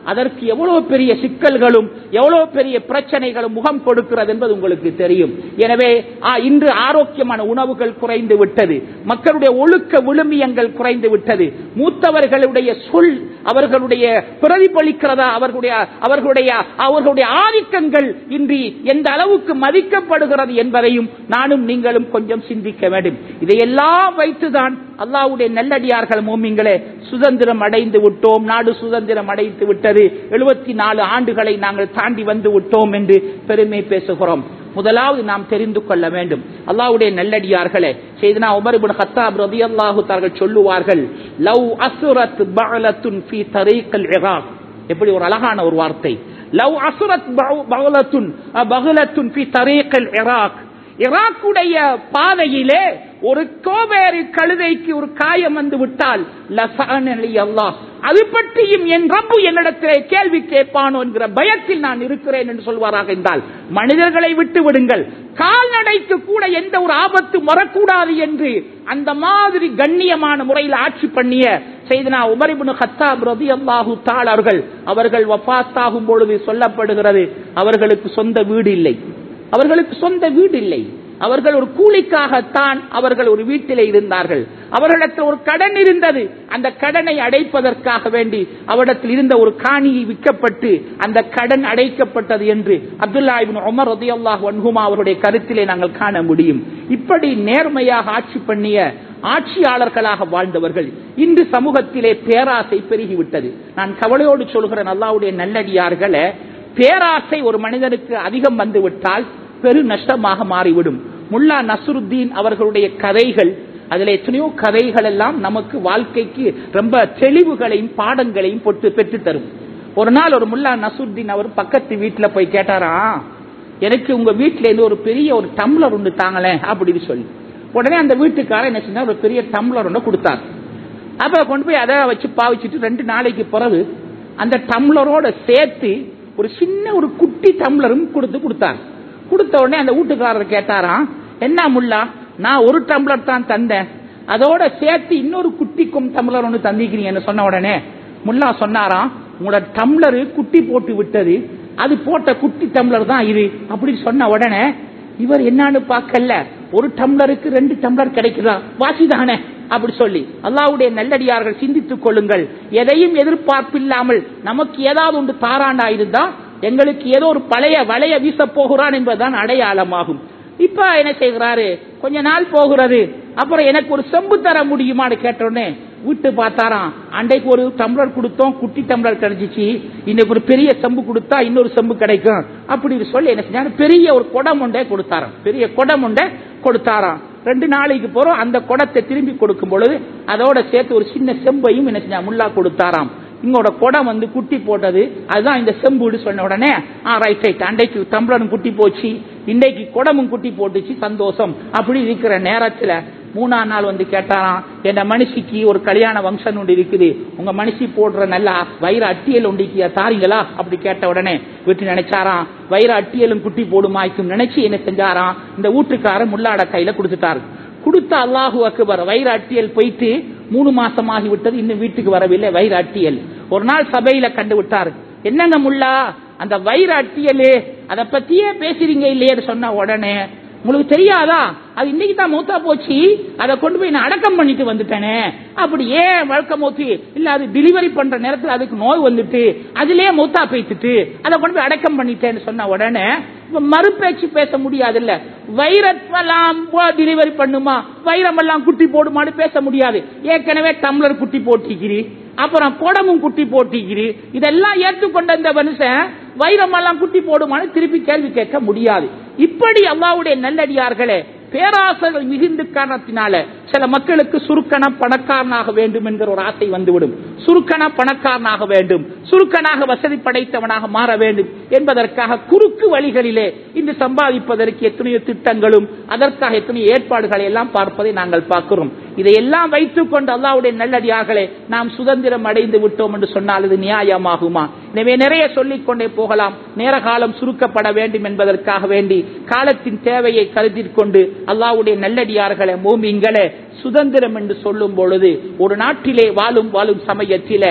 அதற்கு எவ்வளவு பெரிய சிக்கல்களும் எவ்வளவு பெரிய பிரச்சனைகளும் முகம் கொடுக்கிறது என்பது உங்களுக்கு தெரியும். எனவே இன்று ஆரோக்கியமான உணவுகள் குறைந்து விட்டது, மக்களுடைய ஒழுக்க விழுமியங்கள் குறைந்து விட்டது, மூத்தவர்களுடைய சொல் அவர்களுடைய பிரதிபலிக்கிறதா, அவர்களுடைய அவர்களுடைய அவர்களுடைய ஆதிக்கங்கள் இன்றி எந்த அளவுக்கு மதிக்கப்படுகிறது என்பதையும் நானும் நீங்களும் கொஞ்சம் சிந்திக்க வேண்டும். இதையெல்லாம் வைத்துதான் அல்லாஹ்வுடைய நல்லடியார்கள் மூமின்களே சுதந்திரம் அடைந்து விட்டோம், நாடு சுதந்திரம் அடைந்து விட்டது, எழுபத்தி நாலு ஆண்டுகளை நாங்கள் தாண்டி வந்து விட்டோம் என்று பெருமை பேசுகிறோம். முதலாவது நாம் தெரிந்து கொள்ள வேண்டும், அல்லாஹ்வுடைய நல்லடியார்களே, சையதுனா உமர் இப்னு கத்தாப் ரலியல்லாஹு தஆலா சொல்லுவார்கள், லவ் அஸ்ரத் பஅலத்துன் ஃபீ தரீக்கில் இராக். எப்படி ஒரு அழகான ஒரு வார்த்தை, லவ் அஸ்ரத் பஅலத்துன் பஅலத்துன் ஃபீ தரீக்கில் இராக். ஈராக்குடைய பாதையிலே ஒரு கோவேறு கழுதைக்கு ஒரு காயம் வந்து விட்டால் லஸஅனி அல்லாஹ், அது பற்றியும் என் ரப்பு என்னிடத்திலே கேள்வி கேட்பானோ என்கிற பயத்தில் நான் இருக்கிறேன் என்று சொல்வாராக என்றால், மனிதர்களை விட்டு விடுங்கள், கால்நடைக்கு கூட எந்த ஒரு ஆபத்து வரக்கூடாது என்று அந்த மாதிரி கண்ணியமான முறையில் ஆட்சி பண்ணிய சையதுனா உமர் இப்னு கத்தாப் ரலியல்லாஹு தஆலா அவர்கள் அவர்கள் வஃபாத் ஆகும் பொழுது சொல்லப்படுகிறது, அவர்களுக்கு சொந்த வீடு இல்லை, அவர்களுக்கு சொந்த வீடு இல்லை, அவர்கள் ஒரு கூலிக்காகத்தான் அவர்கள் ஒரு வீட்டிலே இருந்தார்கள். அவர்களிடத்தில் ஒரு கடன் இருந்தது, அந்த கடனை அடைப்பதற்காக வேண்டி அவரிடத்தில் இருந்த ஒரு காணியை விற்கப்பட்டு அந்த கடன் அடைக்கப்பட்டது என்று அப்துல்லா இப்னு உமர் ரலியல்லாஹு அன்ஹுமா அவருடைய கருத்திலே நாங்கள் காண முடியும். இப்படி நேர்மையாக ஆட்சி பண்ணிய ஆட்சியாளர்களாக வாழ்ந்தவர்கள். இன்று சமூகத்திலே பேராசை பெருகிவிட்டது. நான் கவலையோடு சொல்கிறேன், அல்லாஹ்வுடைய நல்லடியார்களே, பேராசை ஒரு மனிதனுக்கு அதிகம் வந்துவிட்டால் பெரு நஷ்டமாக மாறிவிடும். முல்லா நஸ்ருத்தீன் அவர்களுடைய கதைகள், அதில் எத்தனையோ கதைகள் எல்லாம் நமக்கு வாழ்க்கைக்கு ரொம்ப தெளிவுகளையும் பாடங்களையும் பெற்று தரும். ஒரு நாள் ஒரு முல்லா நஸ்ருத்தீன் அவர் பக்கத்து வீட்டுல போய் கேட்டாரா, எனக்கு உங்க வீட்டுல இருந்து ஒரு பெரிய ஒரு டம்ளர் ஒன்று தாங்களேன் அப்படின்னு சொல்லி. உடனே அந்த வீட்டுக்காரர் என்ன செஞ்சா, ஒரு பெரிய டம்ளர் ஒன்று கொடுத்தார். அப்புறம் கொண்டு போய் அதை வச்சு பாவிச்சுட்டு ரெண்டு நாளைக்கு பிறகு அந்த டம்ளரோட சேர்த்து ஒரு சின்ன ஒரு குட்டி டம்ளரும் கொடுத்து கொடுத்தார். கொடுத்த உடனே அந்த வீட்டுக்காரர் கேட்டாராம், என்ன முல்லா, நான் ஒரு டம்ளர் தான் தந்தேன், அதோட சேர்த்து இன்னொரு குட்டிக்கும் டம்ளர் ஒன்று தந்திக்கிறீங்கன்னு சொன்ன உடனே முல்லா சொன்னாராம், உங்களோட டம்ளரு குட்டி போட்டு விட்டது, அது போட்ட குட்டி டம்ளர் தான் இது அப்படின்னு சொன்ன உடனே இவர் என்னன்னு பார்க்கல, ஒரு டம்ளருக்கு ரெண்டு டம்ளர் கிடைக்குதா, வாசிதானே அப்படி சொல்லி. அல்லாஹ்வுடைய நல்லடியார்கள் சிந்தித்துக் கொள்ளுங்கள், எதையும் எதிர்பார்ப்பில்லாமல் நமக்கு ஏதாவது ஒன்று தாராண்டா இருந்தா எங்களுக்கு ஏதோ ஒரு பழைய வளைய வீச போகிறான் என்பதுதான் அடையாளமாகும். இப்ப என்ன செய்கிறாரு, கொஞ்ச நாள் போகிறது, அப்புறம் எனக்கு ஒரு செம்பு தர முடியுமான்னு கேட்டோடனே வீட்டு பார்த்தாராம், அன்றைக்கு ஒரு டம்ளர் கொடுத்தோம், குட்டி டம்ளர் கிடைச்சிச்சு, இன்னைக்கு ஒரு பெரிய செம்பு கொடுத்தா இன்னொரு செம்பு கிடைக்கும் அப்படின்னு சொல்லி என்ன செஞ்சாரு, பெரிய ஒரு குடம் ஒன்றை கொடுத்தாராம், பெரிய குடம் ஒன்றை கொடுத்தாராம். ரெண்டு நாளைக்கு போறோம், அந்த குடத்தை திரும்பி கொடுக்கும் பொழுது அதோட சேர்த்து ஒரு சின்ன செம்பையும் என்ன செஞ்சா முல்லா கொடுத்தாராம். இங்கோட குடம் வந்து குட்டி போட்டது, அதுதான் இந்த செம்புடு சொன்ன உடனே ஆ ரைட் ரைட் அன்றைக்கு டம்ளரும் குட்டி போச்சு, இன்றைக்கு குடமும் குட்டி போட்டுச்சு, சந்தோஷம் அப்படி இருக்கிற நேரத்தில் மூணாம் நாள் வந்து கேட்டாராம், என் மனுஷிக்கு ஒரு கல்யாண ஃபங்க்ஷன் ஒன்று இருக்குது, உங்க மனுஷி போடுற நல்லா வயிறு அட்டியல் ஒண்டிக்கிய தாரீங்களா அப்படி கேட்ட உடனே வீட்டு நினைச்சாராம், வயிறு அட்டியலும் குட்டி போடுமாய்க்கும் நினைச்சு என்ன செஞ்சாராம், இந்த வீட்டுக்காரன் முல்லாட கையில கொடுத்துட்டாரு. கொடுத்த அல்லாஹு அக்பர், வயிறு அட்டியல் போயிட்டு மூணு மாசம் ஆகிவிட்டது, இன்னும் வீட்டுக்கு வரவில்லை வயிறு அட்டியல். ஒரு நாள் சபையில கண்டு விட்டார், என்னங்க முல்லா அந்த வயிறு அட்டியல் அதை பத்தியே பேசுறீங்க இல்லையே சொன்ன உடனே, உங்களுக்கு தெரியாதா அது இன்னைக்கு தான் மூத்தா போச்சு, அதை கொண்டு போய் நான் அடக்கம் பண்ணிட்டு வந்துட்டேனே. அப்படி ஏன் வழக்க மூத்தி இல்ல, அது டெலிவரி பண்ற நேரத்தில் அதுக்கு நோய் வந்துட்டு அதுலயே மூத்தா பேசிட்டு அதை கொண்டு போய் அடக்கம் பண்ணிட்டேன்னு சொன்ன உடனே மறுபேச்சு பேச முடியாது. இல்ல வைரத்தெல்லாம் டெலிவரி பண்ணுமா, வைரம் எல்லாம் குட்டி போடுமான்னு பேச முடியாது. ஏற்கனவே டம்ளர் குட்டி போட்டிக்கிறி, அப்புறம் குடமும் குட்டி போட்டிக்கிறி, இதெல்லாம் ஏற்றுக்கொண்ட இந்த மனுஷன் வைரம் எல்லாம் குட்டி போடுமான்னு திருப்பி கேள்வி கேட்க முடியாது. இப்படி அல்லாஹ்வுடைய நல்லடியார்களே, பேராசைகள் மிகுந்த காரணத்தினால சில மக்களுக்கு சுருக்கன பணக்காரனாக வேண்டும் என்கிற ஒரு ஆசை வந்துவிடும். சுருக்கன பணக்காரனாக வேண்டும், சுருக்கனாக வசதி படைத்தவனாக மாற வேண்டும் என்பதற்காக குறுக்கு வழிகளிலே இன்று சம்பாதிப்பதற்கு எத்தனையோ திட்டங்களும் அதற்காக எத்தனையோ ஏற்பாடுகளை எல்லாம் பார்ப்பதை நாங்கள் பார்க்கிறோம். இதையெல்லாம் வைத்துக் கொண்டு அல்லாஹ்வுடைய நல்லடியார்களே நாம் சுதந்திரம் அடைந்து விட்டோம் என்று சொன்னால் இது நியாயமாகுமா? எனவே நிறைய சொல்லிக் கொண்டே போகலாம். நேர காலம் சுருக்கப்பட வேண்டும் என்பதற்காக வேண்டி காலத்தின் தேவையை கருத்தில் கொண்டு அல்லாஹ்வுடைய நல்லடியார்களே, மூமின்களே, சுதந்திரம் என்று சொல்லும் பொழுது ஒரு நாட்டிலே வாழும் வாழும் சமயத்திலே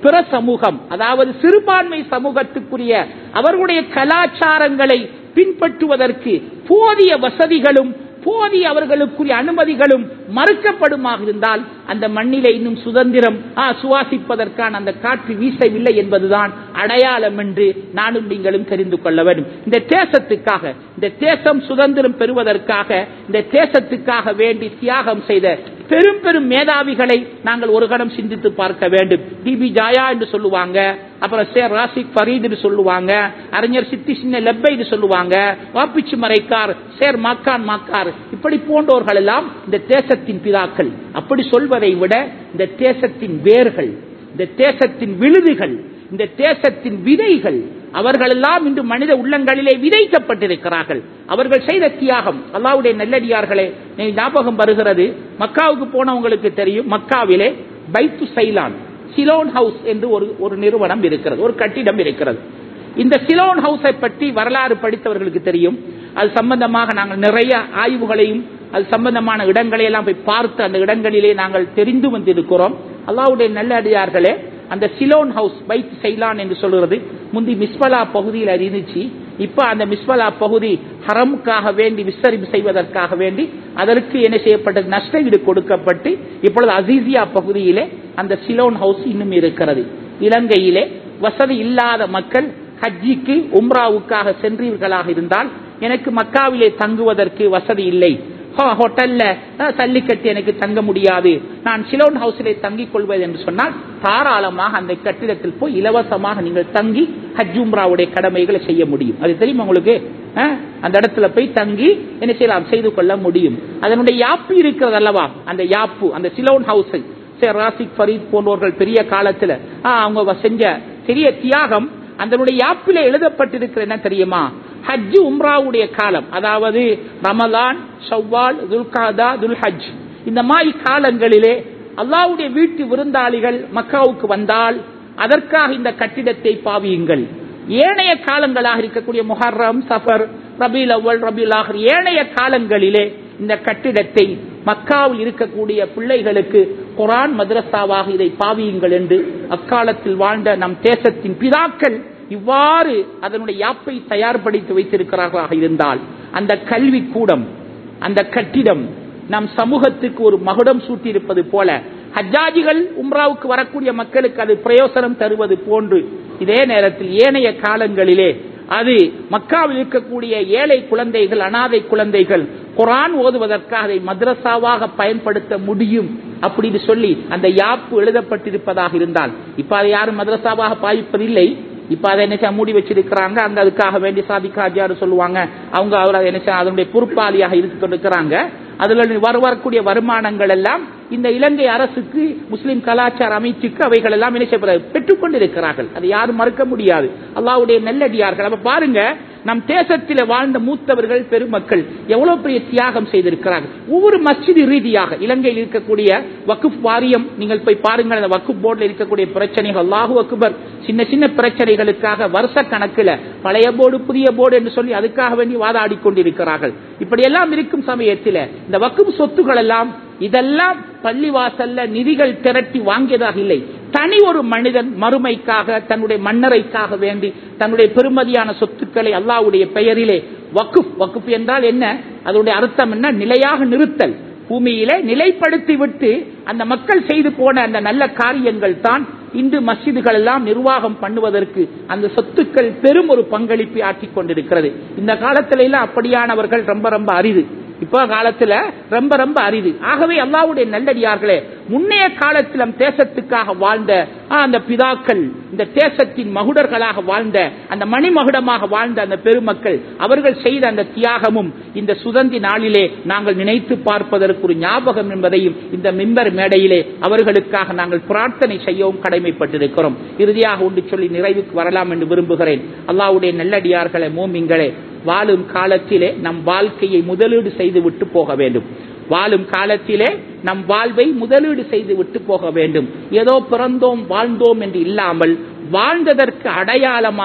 பிற சமூகம், அதாவது சிறுபான்மை சமூகத்துக்குரிய அவர்களுடைய கலாச்சாரங்களை பின்பற்றுவதற்கு போதிய வசதிகளும் போதிய அவர்களுக்குரிய அனுமதிகளும் மறுக்கப்படுமாக இருந்தால் அந்த மண்ணிலே இன்னும் சுதந்திரம் சுவாசிப்பதற்கான அந்த காற்று வீசவில்லை என்பதுதான் அடையாளம் என்று நானும் நீங்களும் தெரிந்து கொள்ள வேண்டும். இந்த தேசத்துக்காக, இந்த தேசம் சுதந்திரம் பெறுவதற்காக, இந்த தேசத்துக்காக வேண்டி தியாகம் செய்த பெரும் பெரும் மேதாவிகளை நாங்கள் ஒரு கணம் சிந்தித்து பார்க்க வேண்டும். டிபி ஜாயா என்று சொல்லுவாங்க, அப்புறம் ஷேர் ராசிக் ஃபரீத் என்று சொல்லுவாங்க, அறிஞர் சித்தி சின்ன லெப்பை என்று சொல்லுவாங்க, வாப்பிச்சு மரைக்கார், ஷேர் மாக்கான் மாக்கார், இப்படி போன்றவர்கள் எல்லாம் இந்த தேசத்தின் பிதாக்கள். அப்படி சொல்வதை விட இந்த தேசத்தின் வேர்கள், இந்த தேசத்தின் விழுதுகள், இந்த தேசத்தின் விதைகள், அவர்கள் எல்லாம் இன்று மனித உள்ளங்களிலே விதைக்கப்பட்டிருக்கிறார்கள். அவர்கள் செய்த தியாகம் அல்லாஹ்வுடைய நல்லடியார்களே, ஞாபகம் வருகிறது, மக்காவுக்கு போனவங்களுக்கு தெரியும், மக்காவிலே பைத்து சைலான் சிலோன் ஹவுஸ் என்று ஒரு ஒரு நிறுவனம் இருக்கிறது, ஒரு கட்டிடம் இருக்கிறது. இந்த சிலோன் ஹவுஸை பற்றி வரலாறு படித்தவர்களுக்கு தெரியும். அது சம்பந்தமாக நாங்கள் நிறைய ஆய்வுகளையும் அது சம்பந்தமான இடங்களை எல்லாம் போய் பார்த்து அந்த இடங்களிலே நாங்கள் தெரிந்து வந்திருக்கிறோம். அல்லாஹ்வுடைய நல்லடியார்களே, அந்த சிலோன் ஹவுஸ் பைத் சைலான் என்று சொல்கிறது முந்தி மிஸ்பலா பகுதியில் இருந்துச்சு. இப்ப அந்த மிஸ்பலா பகுதி ஹரமுக்காக வேண்டி விஸ்தரிப்பு செய்வதற்காக வேண்டி அதற்கு என்ன செய்யப்பட்டது, நஷ்டஈடு கொடுக்கப்பட்டு இப்பொழுது அசீசியா பகுதியிலே அந்த சிலோன் ஹவுஸ் இன்னும் இருக்கிறது. இலங்கையிலே வசதி இல்லாத மக்கள் ஹஜ்ஜிக்கு உம்ராவுக்காக சென்றீர்களாக இருந்தால், எனக்கு மக்காவிலே தங்குவதற்கு வசதி இல்லை, ஹோட்டல்ல சல்லி கட்டி எனக்கு தங்க முடியாது, நான் சிலோன் ஹவுஸிலே தங்கிக் கொள்வது என்று சொன்னால் தாராளமாக அந்த கட்டிடத்தில் போய் இலவசமாக நீங்கள் தங்கி ஹஜ் உம்ராவுடைய கடமைகளை செய்ய முடியும். அது தெரியுமா உங்களுக்கு? அந்த இடத்துல போய் தங்கி என்ன செய்யலாம், செய்து கொள்ள முடியும். அதனுடைய யாப்பு இருக்கிறது அல்லவா, அந்த யாப்பு, அந்த சிலோன் ஹவுஸ் ராசிக் ஃபரீத் போன்றவர்கள் பெரிய காலத்துல அவங்க செஞ்ச பெரிய தியாகம் அதனுடைய யாப்பிலே எழுதப்பட்டிருக்கிற என்ன தெரியுமா, ஹஜ் உம்ராவுடைய காலம், அதாவது ரமலான், ஷவ்வால், துல்காதா, துல்ஹஜ், இந்த மாதிரி காலங்களிலே அல்லாஹ்வுடைய வீட்டு விருந்தாளிகள் மக்காவுக்கு வந்தால் அதற்காக இந்த கட்டிடத்தை பாவியுங்கள். ஏனைய காலங்களாக இருக்கக்கூடிய முஹர்ரம், சஃபர், ரபீல் அவ்வல், ரபீல் ஆஹிர், ஏனைய காலங்களிலே இந்த கட்டிடத்தை மக்காவில் இருக்கக்கூடிய பிள்ளைகளுக்கு குர்ஆன் மദ്രസാவாக இதை பாவியுங்கள் என்று அக்காலத்தில் வாழ்ந்த நம் தேசத்தின் பிதாக்கள் இவ்வாறு அதனுடைய யாப்பை தயார்படுத்தி வைத்திருக்கிறார்களாக இருந்தால் அந்த கல்வி கூடம், அந்த கட்டிடம் நம் சமூகத்துக்கு ஒரு மகுடம் சூட்டியிருப்பது போல, ஹஜ்ஜாஜிகள் உம்ராவுக்கு வரக்கூடிய மக்களுக்கு அது பிரயோசனம் தருவது போன்று, இதே நேரத்தில் ஏனைய காலங்களிலே அது மக்காவில் இருக்கக்கூடிய ஏழை குழந்தைகள், அனாதை குழந்தைகள் குர்ஆன் ஓதுவதற்காக அதை மദ്രസാவாக பயன்படுத்த முடியும் அப்படின்னு சொல்லி அந்த யாப்பு எழுதப்பட்டிருப்பதாக இருந்தால், இப்ப அதை யாரும் மദ്രസാவாக பாவிப்பதில்லை. இப்ப அதை என்ன மூடி வச்சிருக்கிறாங்க. அங்க அதுக்காக வேண்டி சாதிக்காஜியாரு சொல்லுவாங்க, அவங்க அவர் என்ன அதனுடைய பொறுப்பாளியாக இருந்து கொண்டிருக்கிறாங்க. அதுல வர வரக்கூடிய வருமானங்கள் எல்லாம் இந்த இலங்கை அரசுக்கு, முஸ்லிம் கலாச்சார அமைச்சுக்கு அவைகள் எல்லாம் என்ன செய்ய பெற்றுக் கொண்டிருக்கிறார்கள். அதை யாரும் மறுக்க முடியாது. அல்லாஹ்வுடைய நல்லடியார்கள். அப்ப பாருங்க, நம் தேசத்தில் வாழ்ந்த மூத்தவர்கள், பெருமக்கள் எவ்வளவு பெரிய தியாகம் செய்திருக்கிறார்கள். ஒவ்வொரு மஸ்ஜித் ரீதியாக இலங்கையில் இருக்கக்கூடிய வக்ஃப் வாரியம், நீங்கள் போய் பாருங்கள், அந்த வக்ஃப் போர்டில் இருக்கக்கூடிய பிரச்சனைகள், அல்லாஹு அக்பர், சின்ன சின்ன பிரச்சனைகளுக்காக வருஷ கணக்கில் பழைய போர்டு புதிய போர்டு என்று சொல்லி அதுக்காக வேண்டி வாதாடி கொண்டிருக்கிறார்கள். இப்படி எல்லாம் இருக்கும் சமயத்தில் இந்த வக்ஃப் சொத்துக்கள் எல்லாம் இதெல்லாம் பள்ளிவாசல்ல நிதிகள் திரட்டி வாங்கியதாக இல்லை. தனி ஒரு மனிதன் மறுமைக்காக, தன்னுடைய மன்னரைக்காக வேண்டி தன்னுடைய பெருமதியான சொத்துக்களை அல்லாஹ்வுடைய பெயரிலே வக்ஃப், வக்ஃப் என்றால் என்ன, அதனுடைய அர்த்தம் என்ன, நிலையாக நிறுத்தல், பூமியிலே நிலைப்படுத்தி விட்டு அந்த மக்கள் செய்து போன அந்த நல்ல காரியங்கள் தான் இன்று மஸ்ஜிதுகள் எல்லாம் நிர்வாகம் பண்ணுவதற்கு அந்த சொத்துக்கள் பெரும் ஒரு பங்களிப்பை ஆற்றிக் கொண்டிருக்கிறது. இந்த காலத்தில எல்லாம் அப்படியானவர்கள் ரொம்ப ரொம்ப அரிது. இப்ப காலத்துல ரொம்ப ரொம்ப அரிது. ஆகவே அல்லாஹ்வுடைய நல்லடியார்களே, முன்னைய காலத்திலும் தேசத்துக்காக வாழ்ந்த அந்த பிதாக்கள், இந்த தேசத்தின் மகுடர்களாக வாழ்ந்த அந்த மணிமகுடமாக வாழ்ந்த அந்த பெருமக்கள், அவர்கள் செய்த அந்த தியாகமும் இந்த சுதந்திர நாளிலே நாங்கள் நினைத்து பார்ப்பதற்கு ஒரு ஞாபகம் என்பதையும் இந்த மிம்பர் மேடையிலே அவர்களுக்காக நாங்கள் பிரார்த்தனை செய்யவும் கடமைப்பட்டிருக்கிறோம். இறுதியாக ஒன்று சொல்லி நிறைவுக்கு வரலாம் என்று விரும்புகிறேன். அல்லாஹ்வுடைய நல்லடியார்களே, மூமின்களே, வாழும் காலத்திலே நம் வாழ்க்கையை முதலீடு செய்து விட்டு போக வேண்டும். வாழும் காலத்திலே நம் வாழ்வை முதலீடு செய்து விட்டு போக வேண்டும். ஏதோ பிறந்தோம் வாழ்ந்தோம் என்று இல்லாமல் வாழ்ந்ததற்கு அடையாளமாக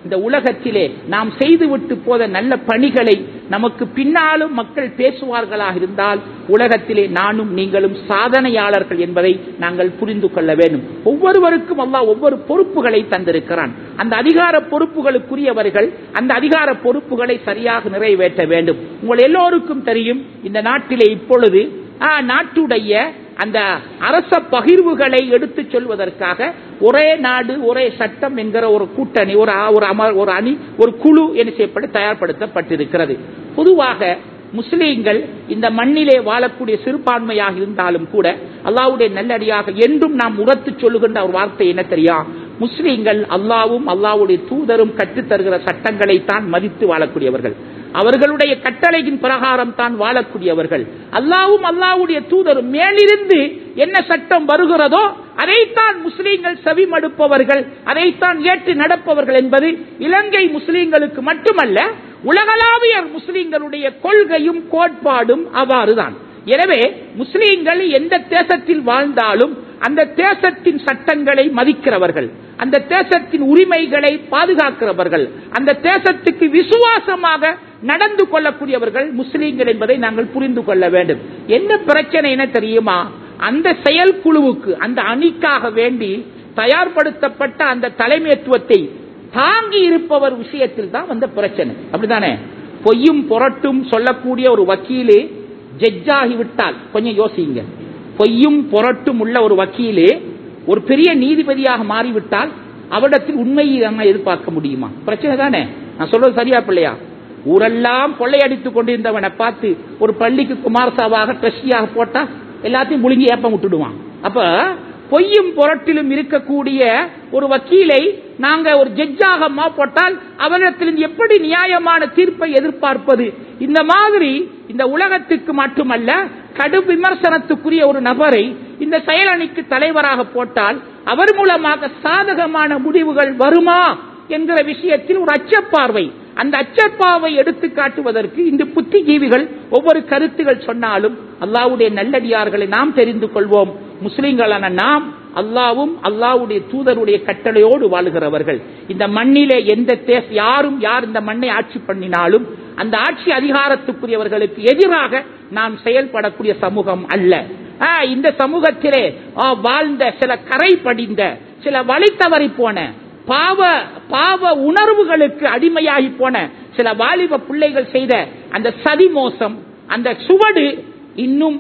இந்த உலகத்திலே நாம் செய்துவிட்டு போத நல்ல பணிகளை நமக்கு பின்னாலும் மக்கள் பேசுவார்களாக இருந்தால் உலகத்திலே நானும் நீங்களும் சாதனையாளர்கள் என்பதை நாங்கள் புரிந்து கொள்ள வேண்டும். ஒவ்வொருவருக்கும் அல்லாஹ் ஒவ்வொரு பொறுப்புகளை தந்திருக்கிறான். அந்த அதிகார பொறுப்புகளுக்குரியவர்கள் அந்த அதிகார பொறுப்புகளை சரியாக நிறைவேற்ற வேண்டும். உங்கள் எல்லோருக்கும் தெரியும், இந்த நாட்டிலே இப்பொழுது நாட்டுடைய அந்த அரச பகிர்வுகளை எடுத்து சொல்வதற்காக ஒரே நாடு ஒரே சட்டம் என்கிற ஒரு கூட்டணி, ஒரு ஒரு அணி, ஒரு குழு என்ன செய்யப்பட்டு தயார்படுத்தப்பட்டிருக்கிறது. பொதுவாக முஸ்லீம்கள் இந்த மண்ணிலே வாழக்கூடிய சிறுபான்மையாக இருந்தாலும் கூட அல்லாஹ்வுடைய நல்லடியாக என்றும் நாம் உரத்து சொல்லுகின்ற ஒரு வார்த்தை என்ன தெரியா, முஸ்லீம்கள் அல்லாஹ்வும் அல்லாஹ்வுடைய தூதரும் கற்றுத் தருகிற சட்டங்களை தான் மதித்து வாழக்கூடியவர்கள், அவர்களுடைய கட்டளையின் பிரகாரம் தான் வாழக்கூடியவர்கள். அல்லாஹ்வும் அல்லாஹ்வுடைய தூதரும் மேலிருந்து என்ன சட்டம் வருகிறதோ அதைத்தான் முஸ்லீம்கள் செவிமடுப்பவர்கள், அதைத்தான் ஏற்று நடப்பவர்கள் என்பது இலங்கை முஸ்லீம்களுக்கு மட்டுமல்ல, உலகளாவிய முஸ்லீம்களுடைய கொள்கையும் கோட்பாடும் அவ்வாறுதான். எனவே முஸ்லீம்கள் எந்த தேசத்தில் வாழ்ந்தாலும் அந்த தேசத்தின் சட்டங்களை மதிக்கிறவர்கள், அந்த தேசத்தின் உரிமைகளை பாதுகாக்கிறவர்கள், அந்த தேசத்துக்கு விசுவாசமாக நடந்து கொள்ளக்கூடியவர்கள் முஸ்லீம்கள் என்பதை நாங்கள் புரிந்து கொள்ள வேண்டும். என்ன பிரச்சனை என்ன தெரியுமா, அந்த செயற்குழுவுக்கு அந்த அணிக்காக வேண்டி தயார்படுத்தப்பட்ட அந்த தலைமைத்துவத்தை தாங்கி இருப்பவர் விஷயத்தில் தான் வந்த பிரச்சனை. அப்படித்தானே? பொய்யும் புரட்டும் சொல்லக்கூடிய ஒரு வக்கீலே ஜட்ஜாகி விட்டால் கொஞ்சம் யோசிங்க. பொய்யும் புரட்டும் உள்ள ஒரு வக்கீலே ஒரு பெரிய நீதிபதியாக மாறிவிட்டால் அவரிடத்தில் உண்மையை நம்ம எதிர்பார்க்க முடியுமா? பிரச்சனை தானே. நான் சொல்றது சரியா பிள்ளையா? ஊரெல்லாம் கொள்ளையடித்துக் கொண்டிருந்தவனை பார்த்து ஒரு பள்ளிக்கு குமாரசாவாக ட்ரஸ்டியாக போட்டா எல்லாத்தையும் முழுங்கி ஏப்பம் விட்டுடுவான். அப்ப பொய்யும் புரட்டிலும் இருக்கக்கூடிய ஒரு வக்கீலை நாங்க ஒரு ஜட்ஜாக போட்டால் அவரிடத்தில் எப்படி நியாயமான தீர்ப்பை எதிர்பார்ப்பது? இந்த மாதிரி இந்த உலகத்துக்கு மட்டுமல்ல, கடும் விமர்சனத்துக்குரிய ஒரு நபரை இந்த செயலணிக்கு தலைவராக போட்டால் அவர் மூலமாக சாதகமான முடிவுகள் வருமா என்கிற விஷயத்தில் ஒரு அச்சப்பார்வை, அந்த அச்சப்பாவை எடுத்து காட்டுவதற்கு இந்த புத்திஜீவிகள் ஒவ்வொரு கருத்துகள் சொன்னாலும் அல்லாஹ்வுடைய நல்லடியார்களை நாம் தெரிந்து கொள்வோம். முஸ்லிம்களான நாம் அல்லாஹ்வும் அல்லாஹ்வுடைய தூதருடைய கட்டளையோடு வாழுகிறவர்கள். இந்த மண்ணிலே எந்த தேச யாரும் யார் இந்த மண்ணை ஆட்சி பண்ணினாலும் அந்த ஆட்சி அதிகாரத்துக்குரியவர்களுக்கு எதிராக நாம் செயல்படக்கூடிய சமூகம் அல்ல. இந்த சமூகத்திலே வாழ்ந்த சில கரை படிந்த சில வழி தவறி போன பாவ பாவ உணர்வுகளுக்கு அடிமையாகி போன சில வாலிப பிள்ளைகள் செய்த அந்த சதி மோசம், அந்த சுவடு இன்னும்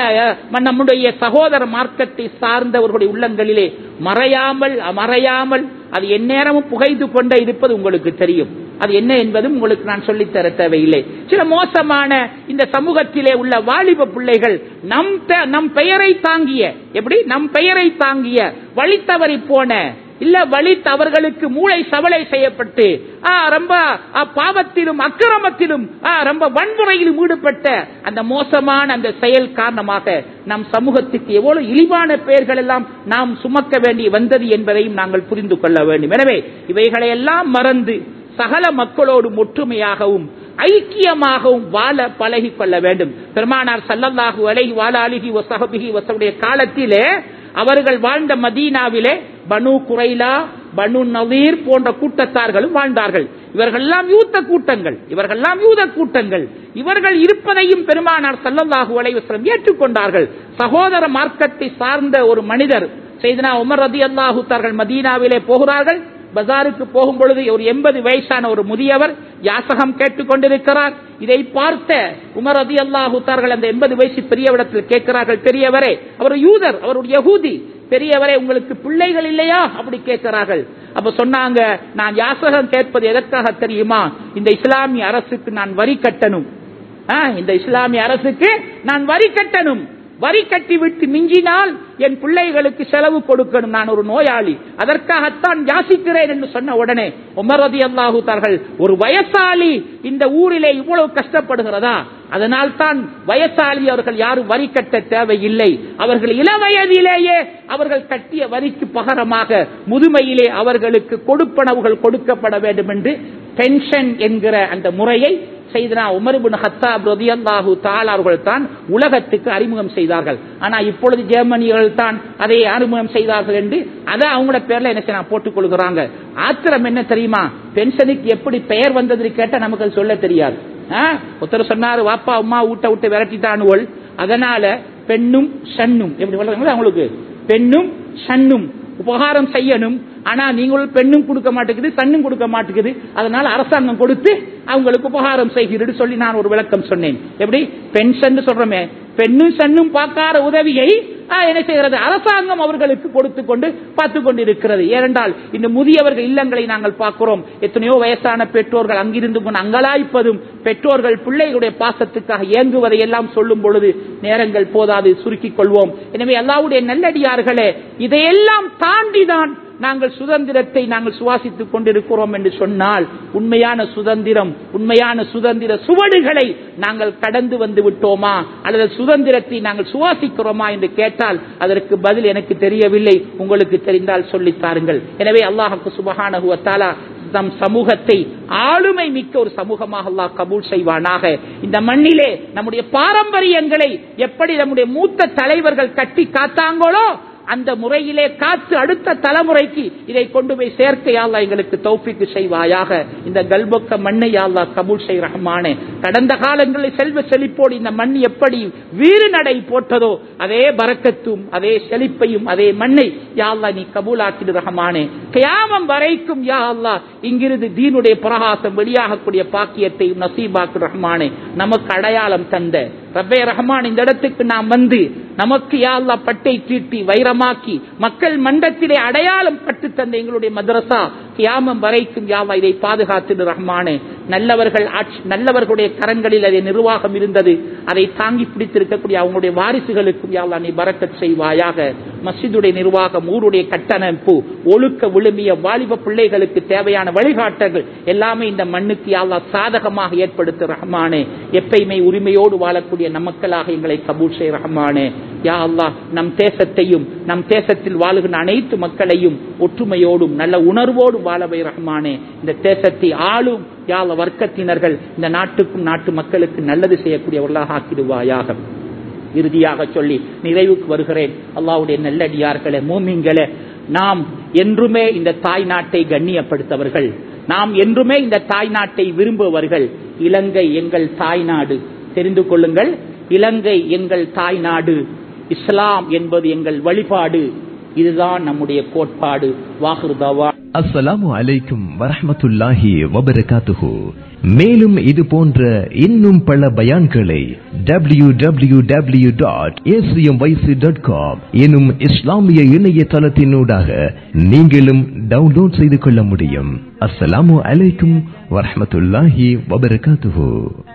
நம்முடைய சகோதர மார்க்கத்தை சார்ந்தவர்களுடைய உள்ளங்களிலே மறையாமல் மறையாமல் அது எந்நேரமும் புகைந்து கொண்டே இருப்பது உங்களுக்கு தெரியும். அது என்ன என்பதும் உங்களுக்கு நான் சொல்லித்தர தேவையில்லை. சில மோசமான இந்த சமூகத்திலே உள்ள வாலிப பிள்ளைகள் நம் நம் பெயரை தாங்கிய எப்படி நம் பெயரை தாங்கிய வழி தவறி போன இல்ல வழி அவர்களுக்கு மூளை சவலை செய்யப்பட்டு ரொம்ப பாவத்திலும் அக்கிரமத்திலும் ரொம்ப வன்முறையிலும் ஈடுபட்ட அந்த மோசமான அந்த செயல் காரணமாக நம் சமூகத்துக்கு எவ்வளவு இழிவான பெயர்கள் எல்லாம் நாம் சுமக்க வேண்டி வந்தது என்பதையும் நாங்கள் புரிந்து கொள்ள வேண்டும். எனவே இவைகளையெல்லாம் மறந்து சகல மக்களோடு ஒற்றுமையாகவும் ஐக்கியமாகவும் வாழ பழகி கொள்ள வேண்டும். பெருமானார் ஸல்லல்லாஹு அலைஹி வஸல்லம் வஸஹபிஹி வஸல்லுடைய காலத்திலே அவர்கள் வாழ்ந்த மதீனாவிலே பனு குரைலா, பனு நவீர் போன்ற கூட்டத்தார்களும் வாழ்ந்தார்கள். இவர்கள் எல்லாம் யூத கூட்டங்கள், இவர்கள் எல்லாம் யூத கூட்டங்கள். இவர்கள் இருப்பதையும் பெருமானார் ஸல்லல்லாஹு அலைஹி வஸல்லம் ஏற்றுக்கொண்டார்கள். சகோதர மார்க்கத்தை சார்ந்த ஒரு மனிதர் சையதுனா உமர் ரலியல்லாஹு தஆலா மதீனாவிலே போகிறார்கள். பஜாருக்கு போகும் பொழுது ஒரு எண்பது வயசான ஒரு முதியவர் யாசகம் கேட்டுக் கொண்டிருக்கிறார். இதை பார்த்த உமர் ரலியல்லாஹு தஆலா அந்த எண்பது வயசு பெரியவரிடத்தில் கேட்கிறார்கள், பெரியவரே, அவர் யூதர், அவருடைய யஹூதி, பெரியவரே உங்களுக்கு பிள்ளைகள் இல்லையா அப்படி கேட்கிறார்கள். அப்ப சொன்னாங்க, நான் யாசகம் கேட்பது எதற்காக தெரியுமா? இந்த இஸ்லாமிய அரசுக்கு நான் வரி கட்டணும், இந்த இஸ்லாமிய அரசுக்கு நான் வரி கட்டணும், வரி கட்டி விட்டு மிஞ்சினால் என் பிள்ளைகளுக்கு செலவு கொடுக்கணும், நான் ஒரு நோயாளி, அதற்காகத்தான் யாசிக்கிறேன் என்று சொன்ன உடனே உமர் ரலியல்லாஹு தஆலா, ஒரு வயசாளி இந்த ஊரிலே இவ்வளவு கஷ்டப்படுகிறதா, அதனால் தான் வயசாளி அவர்கள் யாரும் வரி கட்ட தேவையில்லை, அவர்கள் இளவயதிலேயே அவர்கள் கட்டிய வரிக்கு பகரமாக முதுமையிலே அவர்களுக்கு கொடுப்பனவுகள் கொடுக்கப்பட வேண்டும் என்று பென்ஷன் என்கிற அந்த முறையை சையதுனா உமர் இப்னு கத்தாப் ரலியல்லாஹு தஆலா அவர்கள் தான் உலகத்துக்கு அறிமுகம் செய்தார்கள். ஆனா இப்பொழுது ஜெர்மனியர்கள் தான் அதை அறிமுகம் செய்தார்கள் என்று அதை அவங்களோட பேர்ல என்ன செய்ய போட்டுக் கொள்கிறாங்க. ஆத்திரம் என்ன தெரியுமா? பென்ஷனுக்கு எப்படி பெயர் வந்தது கேட்டா நமக்கு சொல்ல தெரியாது. ஒருத்தர் சொன்னாரு, வாப்பா அம்மா ஊட்ட விட்டு விரட்டிட்டானுவல், அதனால பெண்ணும் சன்னும் எப்படி வளர்றாங்க அவங்களுக்கு, பெண்ணும் சன்னும் உபகாரம் செய்யணும். ஆனா நீங்கள் பெண்ணும் கொடுக்க மாட்டேங்குது, சன்னும் கொடுக்க மாட்டேங்குது, அதனால அரசாங்கம் கொடுத்து அவங்களுக்கு உபகாரம் செய்கிறது சொல்லி நான் ஒரு விளக்கம் சொன்னேன். எப்படி பென்ஷன் சொல்றமே, பெண்ணும் சன்னும் பார்க்காத உதவியை என்ன செய்கிறது அரசாங்கம் அவர்களுக்கு கொடுத்து கொண்டு பார்த்து கொண்டிருக்கிறது. ஏனென்றால் இந்த முதியவர்கள் இல்லங்களை நாங்கள் பார்க்கிறோம். எத்தனையோ வயசான பெற்றோர்கள் அங்கிருந்து கொண்டு அங்கலாய்ப்பதும், பெற்றோர்கள் பிள்ளைகளுடைய பாசத்துக்காக இயங்குவதை எல்லாம் சொல்லும் பொழுது நேரங்கள் போதாது, சுருக்கிக் கொள்வோம். எனவே அல்லாஹ்வுடைய நல்லடியார்களே, இதையெல்லாம் தாண்டிதான் நாங்கள் சுதந்திரத்தை நாங்கள் சுவாசித்துக் கொண்டிருக்கிறோம் என்று சொன்னால், உண்மையான சுதந்திரம், உண்மையான சுதந்திர சுவடுகளை நாங்கள் கடந்து வந்து விட்டோமா அல்லது சுதந்திரத்தை நாங்கள் சுவாசிக்கிறோமா என்று கேட்டால் அதற்கு பதில் எனக்கு தெரியவில்லை. உங்களுக்கு தெரிந்தால் சொல்லித்தாருங்கள். எனவே அல்லாஹ் சுப்ஹானஹு வ தஆலா நம் சமூகத்தை ஆளுமை மிக்க ஒரு சமூகமாக அல்லாஹ் கபூல் செய்வானாக. இந்த மண்ணிலே நம்முடைய பாரம்பரியங்களை எப்படி நம்முடைய மூத்த தலைவர்கள் கட்டி காத்தாங்களோ அந்த முறையிலே காத்து அடுத்த தலைமுறைக்கு இதை கொண்டு போய் சேர்க்க யா அல்லாஹ் எங்களுக்கு தௌஃபீக் செய்வாயாக. இந்த கல்பொக்க மண்ணை யா அல்லாஹ் கபூல் செய் ரஹ்மானே. கடந்த காலங்களில் செல்வ செழிப்போடு இந்த மண் எப்படி வீறு நடை போட்டதோ அதே பரக்கத்தும் அதே செழிப்பையும் அதே மண்ணை யா அல்லாஹ் நீ கபூலாக்கிடு ரஹ்மானே. கியாமம் வரைக்கும் யா அல்லாஹ் இங்கிருந்து தீனுடைய பிரகாசம் வெளியாகக்கூடிய பாக்கியத்தை நசீபாக்கு ரஹ்மானே. நமக்கு அடையாளம் தந்த ரப்பே ரஹ்மான், இந்த இடத்துக்கு நாம் வந்து நமக்கு யா அல்லாஹ் பட்டை தீட்டி வைரமாக்கி மக்கள் மண்டத்திலே அடையாளம் பட்டு தந்த எங்களுடைய மதரசா கியாமம் வரைக்கும் யா அல்லாஹ் இதை பாதுகாத்து ரஹ்மானே. நல்லவர்கள் நல்லவர்களுடைய கரங்களில் அதை நிர்வாகம் இருந்தது, அதை தாங்கி பிடித்திருக்கக்கூடிய அவங்களுடைய வாரிசுகளுக்கும் யா அல்லாஹ் நீ பரக்கத் செய்வாயாக. மஸ்ஜிதுடைய நிர்வாகம், ஊருடைய கட்டமைப்பு, ஒழுக்க விழுமிய வாலிப பிள்ளைகளுக்கு தேவையான வழிகாட்டல்கள் எல்லாமே இந்த மண்ணுக்கு யா அல்லாஹ் சாதகமாக ஏற்படுத்த ரஹ்மானே. எப்பயுமே உரிமையோடு வாழக்கூடிய நமக்களாக எங்களை கபூல் செய் ரஹ்மானே. யா அல்லாஹ் நம் தேசத்தையும் நம் தேசத்தில் வாழுகின்ற அனைத்து மக்களையும் ஒற்றுமையோடும் நல்ல உணர்வோடு வாழவை ரஹ்மானே. இந்த தேசத்தை ஆளும் யா அல்லாஹ் வர்க்கத்தினர்கள் இந்த நாட்டுக்கும் நாட்டு மக்களுக்கு நல்லது செய்யக்கூடியவர்களாக ஆக்கிடுவாயாக. இறுதியாக சொல்லி நிறைவுக்கு வருகிறேன். அல்லாஹ்வுடைய நல்லடியார்களே, மூமின்களே, நாம் என்றுமே இந்த தாய் நாட்டை கண்ணியப்படுத்தவர்கள், நாம் என்றுமே இந்த தாய் நாட்டை விரும்புவர்கள். இலங்கை எங்கள் தாய் நாடு, தெரிந்து கொள்ளுங்கள். இலங்கை எங்கள் தாய் நாடு, இஸ்லாம் என்பது எங்கள் வழிபாடு, இதுதான் நம்முடைய கோட்பாடு. வாஹிர் தவா. அஸ்ஸலாமு அலைக்கும் வரஹ்மத்துல்லாஹி வபரகாத்துஹு. மேலும் இது போன்ற இன்னும் பல பயான்களை W W W dot A C M Y C dot com எனும் இஸ்லாமிய இணையதளத்தினூடாக நீங்களும் டவுன்லோட் செய்து கொள்ள முடியும். அஸ்ஸலாமு அலைக்கும் வரஹ்மத்துல்லாஹி வபரகாத்துஹு.